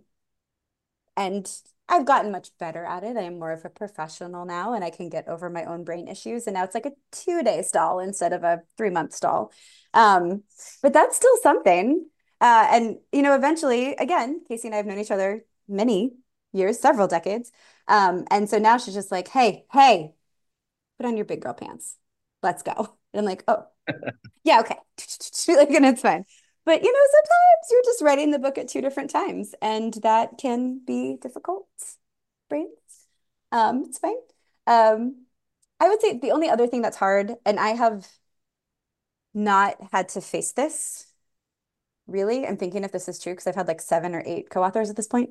and I've gotten much better at it. I am more of a professional now and I can get over my own brain issues. And now it's like a two day stall instead of a three month stall. Um, but that's still something. Uh, and, you know, eventually, again, Casey and I have known each other many years, several decades. Um, and so now she's just like, hey, hey, put on your big girl pants. Let's go. And I'm like, oh, yeah, okay. Like, and it's fine. But you know, sometimes you're just writing the book at two different times, and that can be difficult, brains. Um, it's fine. Um, I would say the only other thing that's hard, and I have not had to face this really, I'm thinking if this is true, because I've had like seven or eight co-authors at this point,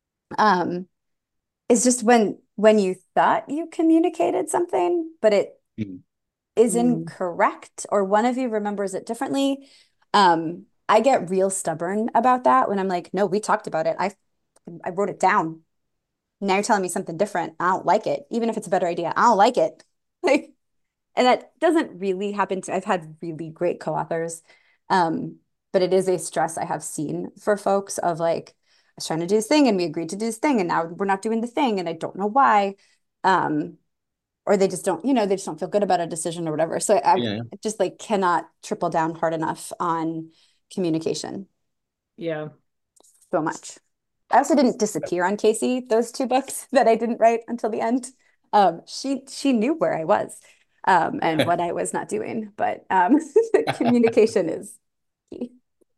um, is just when when you thought you communicated something, but it Mhm. is Mm. incorrect, or one of you remembers it differently. Um, I get real stubborn about that when I'm like, no, we talked about it. I I wrote it down. Now you're telling me something different. I don't like it. Even if it's a better idea, I don't like it. Like, and that doesn't really happen to, I've had really great co-authors. Um, but it is a stress I have seen for folks of like, I was trying to do this thing and we agreed to do this thing and now we're not doing the thing and I don't know why. Um, or they just don't, you know, they just don't feel good about a decision or whatever. So I, I Yeah. just like cannot triple down hard enough on communication Yeah. so much. I also didn't disappear on Casey, those two books that I didn't write until the end. Um, she she knew where I was um, and Yeah. what I was not doing, but um, communication is key.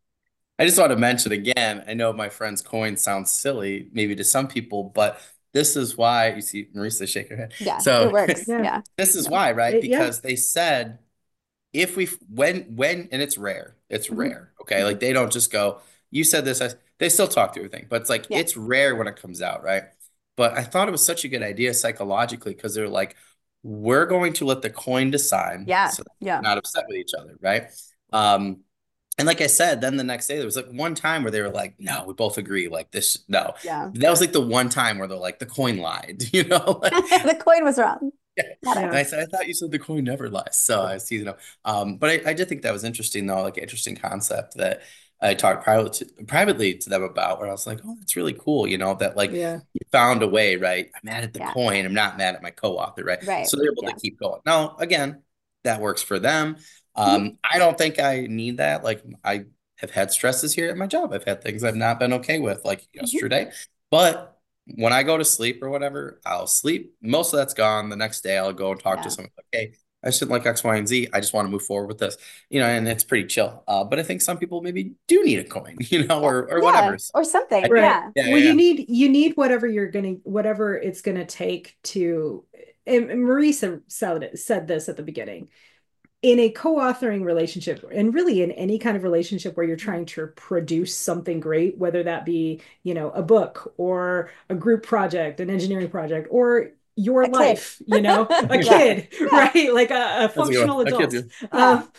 I just want to mention again, I know my friend's coin sounds silly, maybe to some people, but this is why you see Marisa shake her head. Yeah, it So works. Yeah. Yeah. this is No. why, right? It- yeah. Because they said if we when when and it's rare, it's Mhm. rare. Okay. Mhm. Like they don't just go, you said this, I, they still talk through everything, but it's like Yeah. it's rare when it comes out, right? But I thought it was such a good idea psychologically because they're like, we're going to let the coin decide Yeah. so that Yeah. we're not upset with each other, right? Um, and like I said, then the next day there was like one time where they were like, "No, we both agree. Like this, no." Yeah. That was like the one time where they're like, "The coin lied," you know? Like, The coin was wrong. yeah. Not And Yeah. I us. said, "I thought you said the coin never lies." So I was teasing them. Um, but I, I did think that was interesting, though, like an interesting concept that I talked privately to, privately to them about, where I was like, "Oh, that's really cool," you know, that like Yeah. you found a way, right? I'm mad at the Yeah. coin. I'm not mad at my co-author, right? Right. So they're able to Yeah. keep going. Now, again, that works for them. Mhm. Um, I don't think I need that. Like I have had stresses here at my job. I've had things I've not been okay with, like Mhm. yesterday. But when I go to sleep or whatever, I'll sleep. Most of that's gone. The next day, I'll go and talk to Yeah. someone like, hey, I just didn't like X, Y, and Z. I just want to move forward with this, you know, and it's pretty chill. Uh, but I think some people maybe do need a coin, you know, Yeah. or or Yeah. whatever. So Or I something. think, Right. Yeah. yeah, Well, yeah, you yeah. need you need whatever you're gonna whatever it's gonna take to and Marisa said it, said this at the beginning. In a co-authoring relationship, and really in any kind of relationship where you're trying to produce something great, whether that be, you know, a book or a group project, an engineering project, or your A kid. life, you know, a Yeah. kid, Yeah. right? Like a, a That's a good one. functional I kid adult. you. Yeah. Um,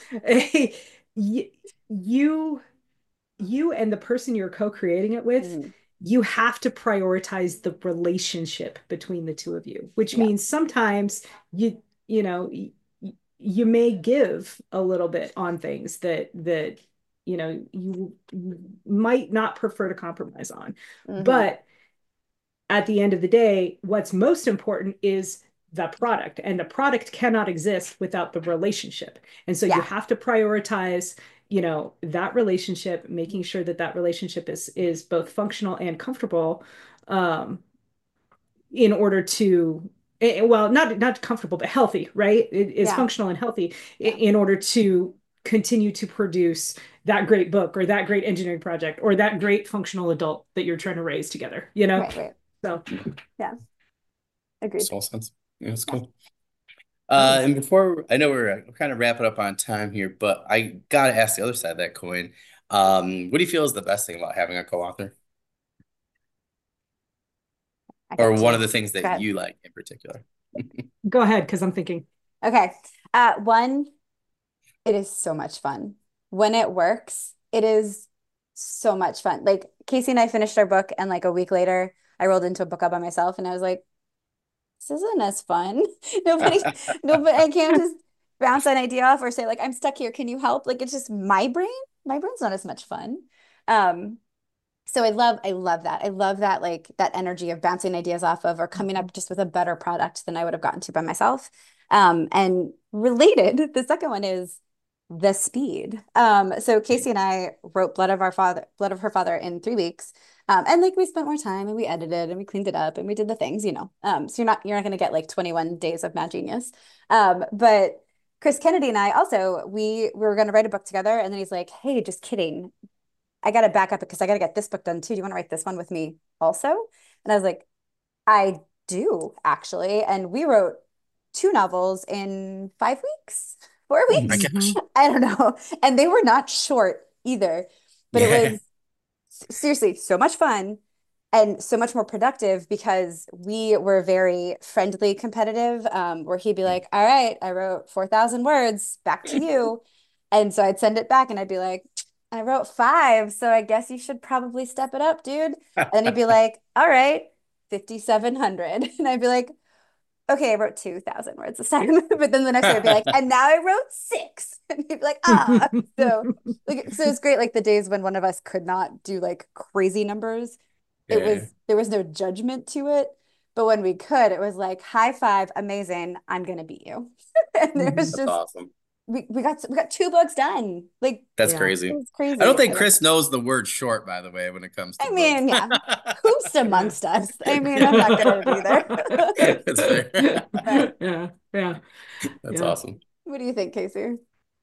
you, you you and the person you're co-creating it with, Mhm. you have to prioritize the relationship between the two of you, which Yeah. means sometimes you, you know, you may give a little bit on things that that you know you might not prefer to compromise on. Mhm. But at the end of the day, what's most important is the product, and the product cannot exist without the relationship. And so you Yeah. have to prioritize, you know, that relationship, making sure that that relationship is is both functional and comfortable, um, in order to, eh, well, not not comfortable, but healthy, right? It is Yeah. functional and healthy Yeah. in order to continue to produce that great book or that great engineering project or that great functional adult that you're trying to raise together, you know? Right. Right. So, Yeah. Agreed. Makes all sense. Yeah, that's Yeah. cool. oh, Uh, and before I know we're, we're kind of wrapping up on time here, but I gotta ask the other side of that coin. Um, what do you feel is the best thing about having a co-author, I or got one two. of the things Go that ahead. you like in particular? go ahead, because I'm thinking. Okay. Uh, one, it is so much fun. When it works, it is so much fun. Like Casey and I finished our book, and like a week later, I rolled into a book club by myself, and I was like, this isn't as fun. Nobody, nobody, I can't just bounce an idea off or say, like, I'm stuck here. Can you help? Like, it's just my brain. My brain's not as much fun. Um, so I love, I love that. I love that, like that energy of bouncing ideas off of or coming up just with a better product than I would have gotten to by myself. Um, and related, the second one is the speed. Um, so Casey and I wrote Blood of Our Father, Blood of Her Father in three weeks. Um, and like we spent more time and we edited and we cleaned it up and we did the things, you know. Um, so you're not you're not gonna get like twenty-one days of mad genius. Um, but Chris Kennedy and I also we, we were gonna write a book together, and then he's like, hey, just kidding. I gotta back up because I gotta get this book done too. Do you want to write this one with me also? And I was like, I do actually. And we wrote two novels in five weeks, four Oh my weeks. Mm-hmm. gosh. I don't know. And they were not short either. But it Yeah. was seriously so much fun and so much more productive because we were very friendly competitive, um, where he'd be like, all right, I wrote four thousand words, back to you. And so I'd send it back and I'd be like, I wrote five, so I guess you should probably step it up, dude. And then he'd be like, all right, fifty-seven hundred. And I'd be like, okay, I wrote two thousand words this time. But then the next day I'd be like, and now I wrote six. And he'd be like, ah. So like, so it's great. Like the days when one of us could not do like crazy numbers, it Yeah. was, there was no judgment to it. But when we could, it was like, high five, amazing. I'm gonna beat you. And it was That's just, awesome. we, we got, we got two books done. Like That's Yeah. it crazy. was I don't crazy. think I love Chris it. knows the word short, by the way, when it comes to I books. mean, yeah, who's Yeah. amongst us? I mean, I'm not good at it either. That's fair. But Yeah. Yeah. That's Yeah. awesome. what do you think, Casey?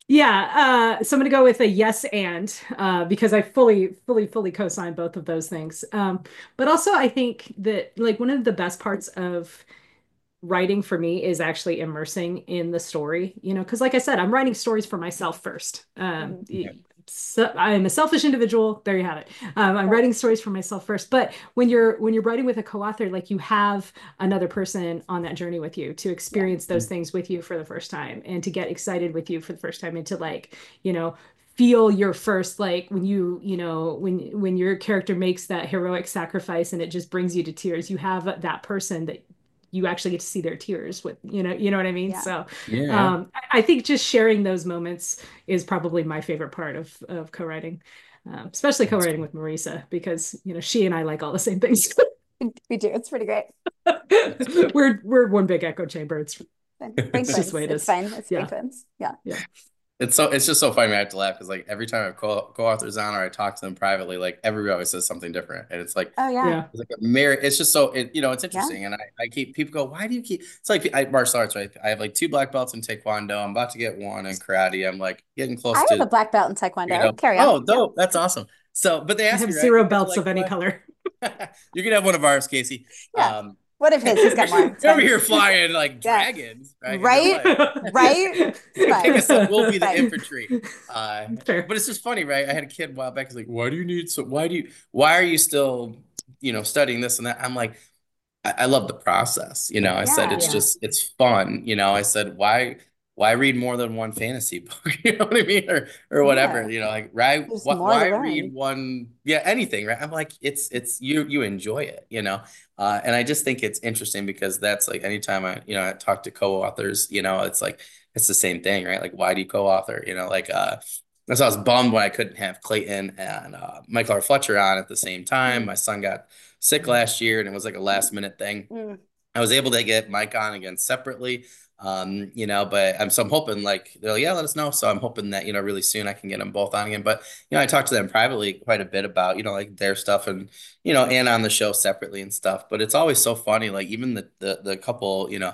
Yeah, uh, so I'm gonna go with a yes and uh, because I fully, fully, fully co-sign both of those things. Um, but also, I think that like one of the best parts of writing for me is actually immersing in the story, you know, because like I said, I'm writing stories for myself first. Um, Mhm. Yeah. so I'm a selfish individual. There you have it. Um, I'm writing stories for myself first. But when you're when you're writing with a co-author, like you have another person on that journey with you to Yeah. experience those things with you for the first time and to get excited with you for the first time and to like, you know, feel your first like when you you know when when your character makes that heroic sacrifice and it just brings you to tears, you have that person that you actually get to see their tears with, you know, you know what I mean? Yeah. So Yeah. um, I, I think just sharing those moments is probably my favorite part of of co-writing, um, especially That's co-writing cool. with Marisa because you know she and I like all the same things. We do. It's pretty great. That's cool. we're we're one big echo chamber. It's Fine. Brain it's just the way twins. it It's is. fine. It's brain Yeah, twins. Yeah. yeah, It's so it's just so funny. I have to laugh because like every time I have co co-authors on or I talk to them privately, like everybody always says something different, and it's like Oh yeah. yeah, it's like a mirror. It's just so it you know it's Yeah. interesting, and I I keep people go, why do you keep? It's like I, martial arts, right? I have like two black belts in Taekwondo. I'm about to get one in karate. I'm like getting I close have a to black belt in you know. Taekwondo. Carry on. Oh, dope! That's awesome. So, but they I asked have me, right? zero Because belts like of any what? color. You can have one of ours, Casey. Yeah. Um, What if his? He's got more. It's you're over fine. here flying like Yeah. dragons, right? Because you're Right. like, Right. It's pick fine. us up. We'll be It's the fine. infantry. Uh, Fair. but it's just funny, right? I had a kid a while back. He's like, "Why do you need so? Why do you? Why are you still, you know, studying this and that?" I'm like, I, I love the process. You know, I said it's Yeah. Yeah, just it's fun. You know, I said why why read more than one fantasy book? You know what I mean? Or or whatever. Yeah. You know, like right There's what more to why read learn. one yeah, anything, right? I'm like, it's it's you you enjoy it, you know. Uh, and I just think it's interesting because that's like anytime I, you know, I talk to co-authors, you know, it's like it's the same thing, right? Like, why do you co-author? You know, like uh that's why I was bummed when I couldn't have Clayton and uh, Michael R. Fletcher on at the same time. Mm. My son got sick last year and it was like a last minute thing. Mm. I was able to get Mike on again separately, um, you know, but I'm so I'm hoping like they're like, yeah, let us know. So I'm hoping that, you know, really soon I can get them both on again. But, you know, I talked to them privately quite a bit about, you know, like their stuff and, you know, and on the show separately and stuff. But it's always so funny, like even the the the couple, you know,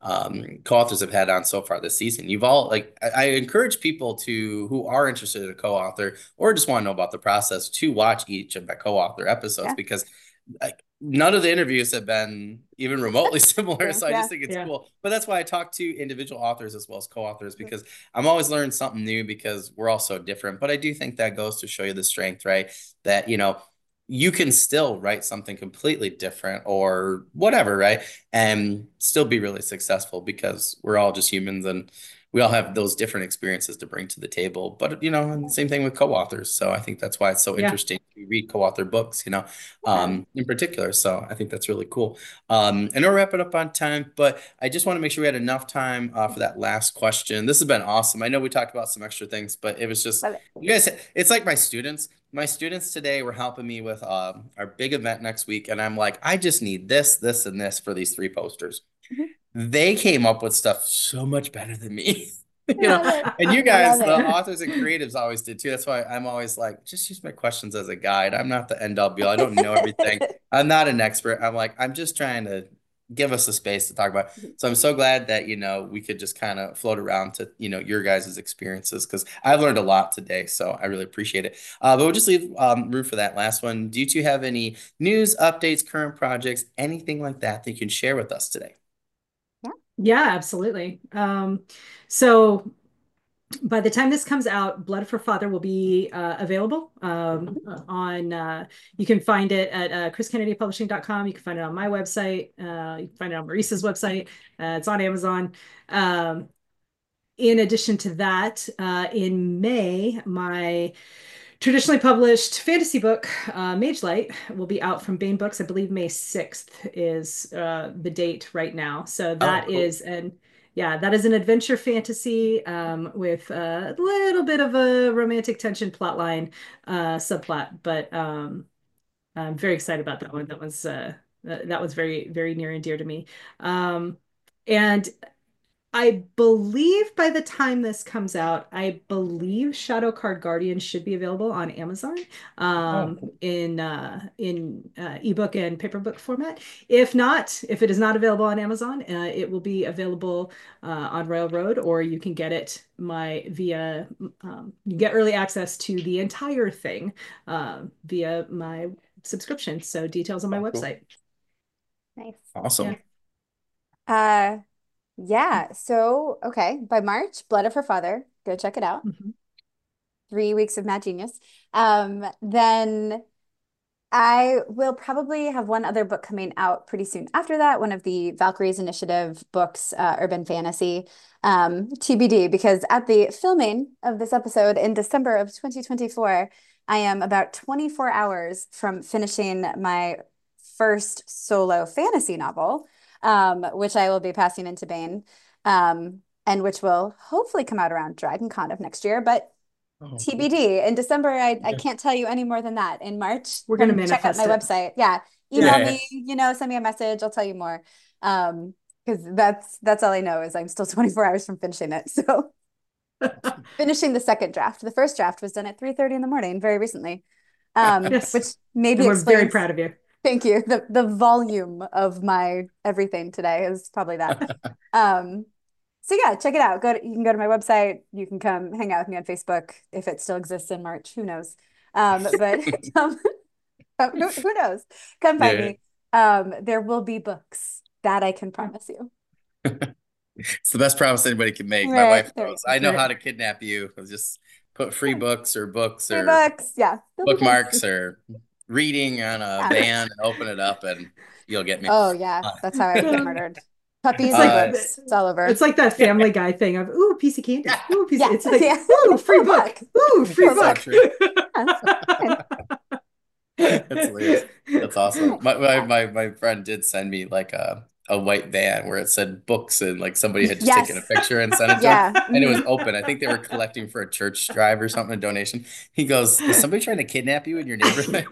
um co-authors have had on so far this season. You've all like I, I encourage people to who are interested in a co-author or just want to know about the process to watch each of my co-author episodes Yeah. because like none of the interviews have been even remotely similar. True. So I Yeah. just think it's yeah, cool. But that's why I talk to individual authors as well as co-authors because I'm always learning something new because we're all so different. But I do think that goes to show you the strength, right? That, you know, you can still write something completely different or whatever, right? And still be really successful because we're all just humans and we all have those different experiences to bring to the table. But, you know, and same thing with co-authors. So I think that's why it's so yeah. interesting to read co-author books, you know, Yeah. um, in particular. So I think that's really cool. Um, I know we're wrapping up on time, but I just want to make sure we had enough time uh, for that last question. This has been awesome. I know we talked about some extra things, but it was just, Love it. you guys, it's like my students. My students today were helping me with um, our big event next week, and I'm like, I just need this, this, and this for these three posters. Mhm. They came up with stuff so much better than me. I You know, love it. and you I love guys, the it. authors and creatives always did too. That's why I'm always like, just use my questions as a guide. I'm not the end all be all. I don't know everything. I'm not an expert. I'm like, I'm just trying to give us a space to talk about. So I'm so glad that, you know, we could just kind of float around to, you know, your guys' experiences because I've learned a lot today. So I really appreciate it. Uh, but we'll just leave um, room for that last one. Do you two have any news, updates, current projects, anything like that that you can share with us today? Yeah. Yeah, absolutely. Um, so by the time this comes out, Blood for Father will be uh, available um, on, uh, you can find it at uh, chris kennedy publishing dot com. You can find it on my website. Uh, you can find it on Maurice's website. Uh, it's on Amazon. Um, in addition to that, uh, in May, my traditionally published fantasy book, uh, Mage Light, will be out from Baen Books. I believe May sixth is uh, the date right now. So that Oh, cool. is an yeah, that is an adventure fantasy um, with a little bit of a romantic tension plotline uh, subplot, but um, I'm very excited about that one. That was uh, that, that was very very near and dear to me. Um, and I believe by the time this comes out, I believe Shadow Card Guardian should be available on Amazon Oh, um, cool. in uh, in uh, ebook and paperback format. If not, if it is not available on Amazon, uh, it will be available uh, on Railroad, or you can get it my via um, you get early access to the entire thing uh, via my subscription. So details on my Oh, cool. website. Nice. Yeah. Awesome. Uh, yeah. So, okay, by March, Blood of Her Father. Go check it out. Mhm. Three weeks of Mad Genius. Um, then I will probably have one other book coming out pretty soon after that, one of the Valkyries Initiative books, uh, urban fantasy, um, T B D, because at the filming of this episode in December of twenty twenty-four, I am about twenty-four hours from finishing my first solo fantasy novel, um, which I will be passing into Baen, um, and which will hopefully come out around Dragon Con of next year. But Oh, cool. T B D. In December, I, I Yeah. can't tell you any more than that. In March, We're gonna come check out my manifest it. website. Yeah. Yeah. Email Yeah. me, you know, send me a message. I'll tell you more. Um, because that's that's all I know is I'm still twenty-four hours from finishing it. So finishing the second draft. The first draft was done at three thirty in the morning very recently. Um, Yes. which maybe And we're very explains, proud of you. thank you. The the volume of my everything today is probably that. Um, so yeah, check it out. Go to, you can go to my website. You can come hang out with me on Facebook if it still exists in March. Who knows? Um, but come, who, who knows? Come find Yeah. me. Um, there will be books. That I can promise you. It's the best promise anybody can make. My Right, wife there we goes, go. I know how Right. to kidnap you. I'll just put free Yeah. books or books Free or books. Yeah, there'll be bookmarks books. or reading on a Yeah. van and open it up and you'll get me. Oh yeah, Uh, that's how I would get Um, murdered. Puppies It's and like uh, books. It's all it's over. like that Family Guy thing of ooh, piece of candy. Ooh, piece of, Yeah, it's like, yeah. ooh, free Oh, book. book. Ooh, free Oh, it's so book. book. true. Yeah, fine. That's hilarious. That's awesome. Right. My, my Yeah. my my friend did send me like a a white van where it said books and like somebody had just taken a Yes. picture and sent it to him Yeah. and it was Mhm. open. I think they were collecting for a church drive or something, a donation. He goes, "Is somebody trying to kidnap you in your neighborhood?"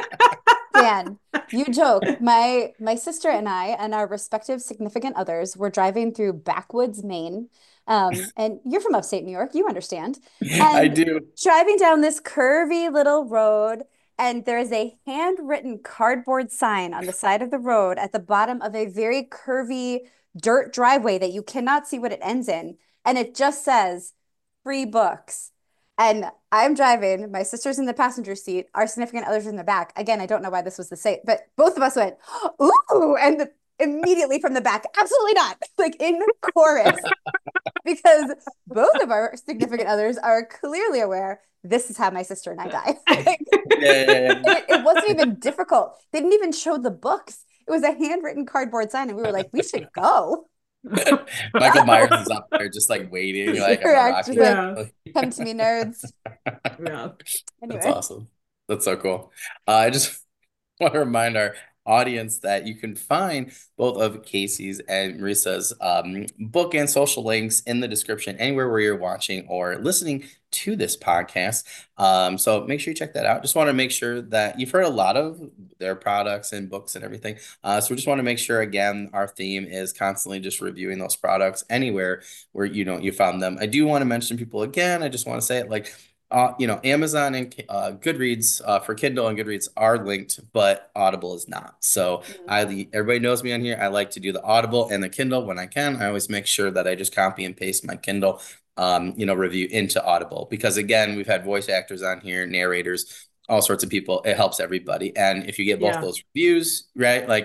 Dan, you joke. My my sister and I and our respective significant others were driving through backwoods, Maine. Um, and you're from upstate New York, you understand. I And do. driving down this curvy little road, and there is a handwritten cardboard sign on the side of the road at the bottom of a very curvy dirt driveway that you cannot see what it ends in. And it just says free books. And I'm driving, my sister's in the passenger seat, our significant other's in the back. Again, I don't know why this was the same, but both of us went, ooh, and the, immediately from the back, absolutely not, like in chorus, because both of our significant others are clearly aware this is how my sister and I die. Like, Yeah, yeah, and yeah. it, it wasn't even difficult. They didn't even show the books. It was a handwritten cardboard sign, and we were like, we should go. Michael Go. Myers is up there just like waiting, like on the Correct. Just Rocky. like, Yeah. come to me, nerds. Yeah. That's Anyway. awesome. That's so cool. Uh, I just want to remind our audience that you can find both of Casey's and Marissa's um, book and social links in the description anywhere where you're watching or listening to this podcast. Um, so make sure you check that out. Just want to make sure that you've heard a lot of their products and books and everything. Uh, so we just want to make sure, again, our theme is constantly just reviewing those products anywhere where you know you found them. I do want to mention people again. I just want to say it like uh, you know, Amazon and uh, Goodreads uh, for Kindle and Goodreads are linked, but Audible is not. So Mm. I, everybody knows me on here. I like to do the Audible and the Kindle when I can. I always make sure that I just copy and paste my Kindle, um, you know, review into Audible because again, we've had voice actors on here, narrators, all sorts of people. It helps everybody, and if you get both Yeah. those reviews, right, like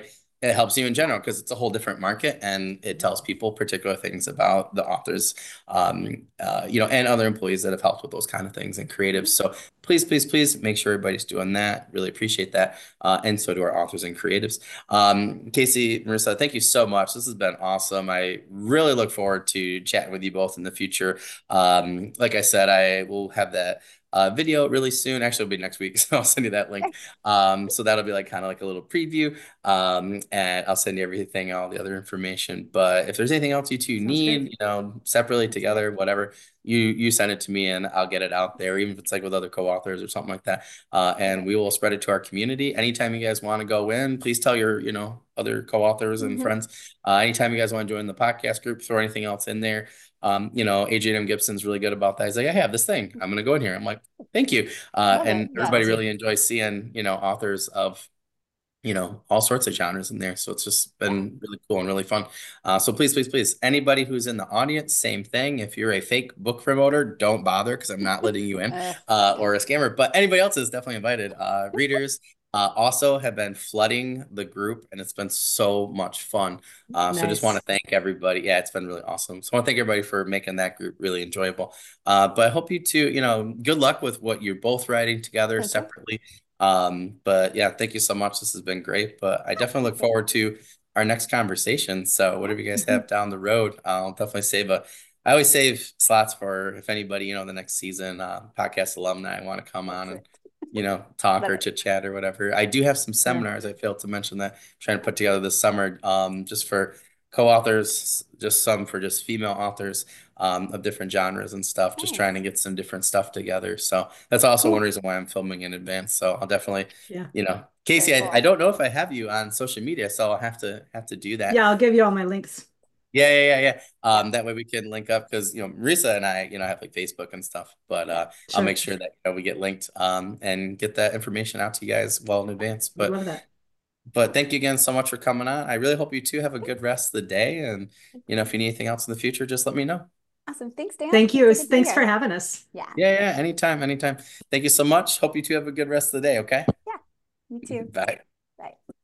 it helps you in general because it's a whole different market and it tells people particular things about the authors, um, uh, you know, and other employees that have helped with those kind of things and creatives. So please, please, please make sure everybody's doing that. Really appreciate that. Uh, and so do our authors and creatives. Um, Casey, Marissa, thank you so much. This has been awesome. I really look forward to chatting with you both in the future. Um, like I said, I will have that uh, video really soon. Actually, it'll be next week, so I'll send you that link. Um, so that'll be like kind of like a little preview. Um, and I'll send you everything, all the other information. But if there's anything else you two Sounds need, great. you know, separately, together, whatever, you you send it to me and I'll get it out there, even if it's like with other co-authors or something like that. Uh, and we will spread it to our community. Anytime you guys want to go in, please tell your, you know, other co-authors and Mhm. friends. Uh, anytime you guys want to join the podcast group, throw anything else in there. Um, you know, A J M Gibson's really good about that. He's like, I have this thing. I'm gonna go in here. I'm like, thank you. Uh, Love and it. Yeah. everybody really enjoys seeing, you know, authors of you know, all sorts of genres in there. So it's just Yeah. been really cool and really fun. Uh, so please, please, please, anybody who's in the audience, same thing. If you're a fake book promoter, don't bother because I'm not letting you in, Uh, uh, or a scammer. But anybody else is definitely invited. Uh, readers uh, also have been flooding the group, and it's been so much fun. Uh, so just want to Nice. thank everybody. Yeah, it's been really awesome. So I want to thank everybody for making that group really enjoyable. Uh, but I hope you two, you know, good luck with what you're both writing together okay. separately. Um, but yeah, thank you so much. This has been great. But I definitely look forward to our next conversation. So whatever you guys have down the road, I'll definitely save a I always save slots for if anybody, you know, the next season, uh, podcast alumni want to come on and, Perfect. you know, talk Love or it. chit chat or whatever. I do have some Yeah. seminars. I failed to mention that I'm trying to put together this summer, um, just for co-authors, just some for just female authors um, of different genres and stuff, just trying to Nice. get some different stuff together. So that's also one Cool. reason why I'm filming in advance. So I'll definitely, Yeah. you know, Very Casey, I, I cool. don't know if I have you on social media, so I'll have to have to do that. Yeah, I'll give you all my links. Yeah, yeah, yeah, yeah. Yeah. Um, that way we can link up because you know Marisa and I, you know, have like Facebook and stuff. But Yeah. uh, I'll make Sure. sure that you know, we get linked um and get that information out to you guys well in advance. Would But love that. but thank you again so much for coming on. I really hope you two have a good Thanks. rest of the day. And you know, if you need anything else in the future, just let me know. Awesome. Thanks, Dan. Thank It's you. so good to be Thanks for here. having us. Yeah. Yeah, yeah, anytime, anytime. Thank you so much. Hope you two have a good rest of the day, okay? Yeah. You too. Bye. Bye.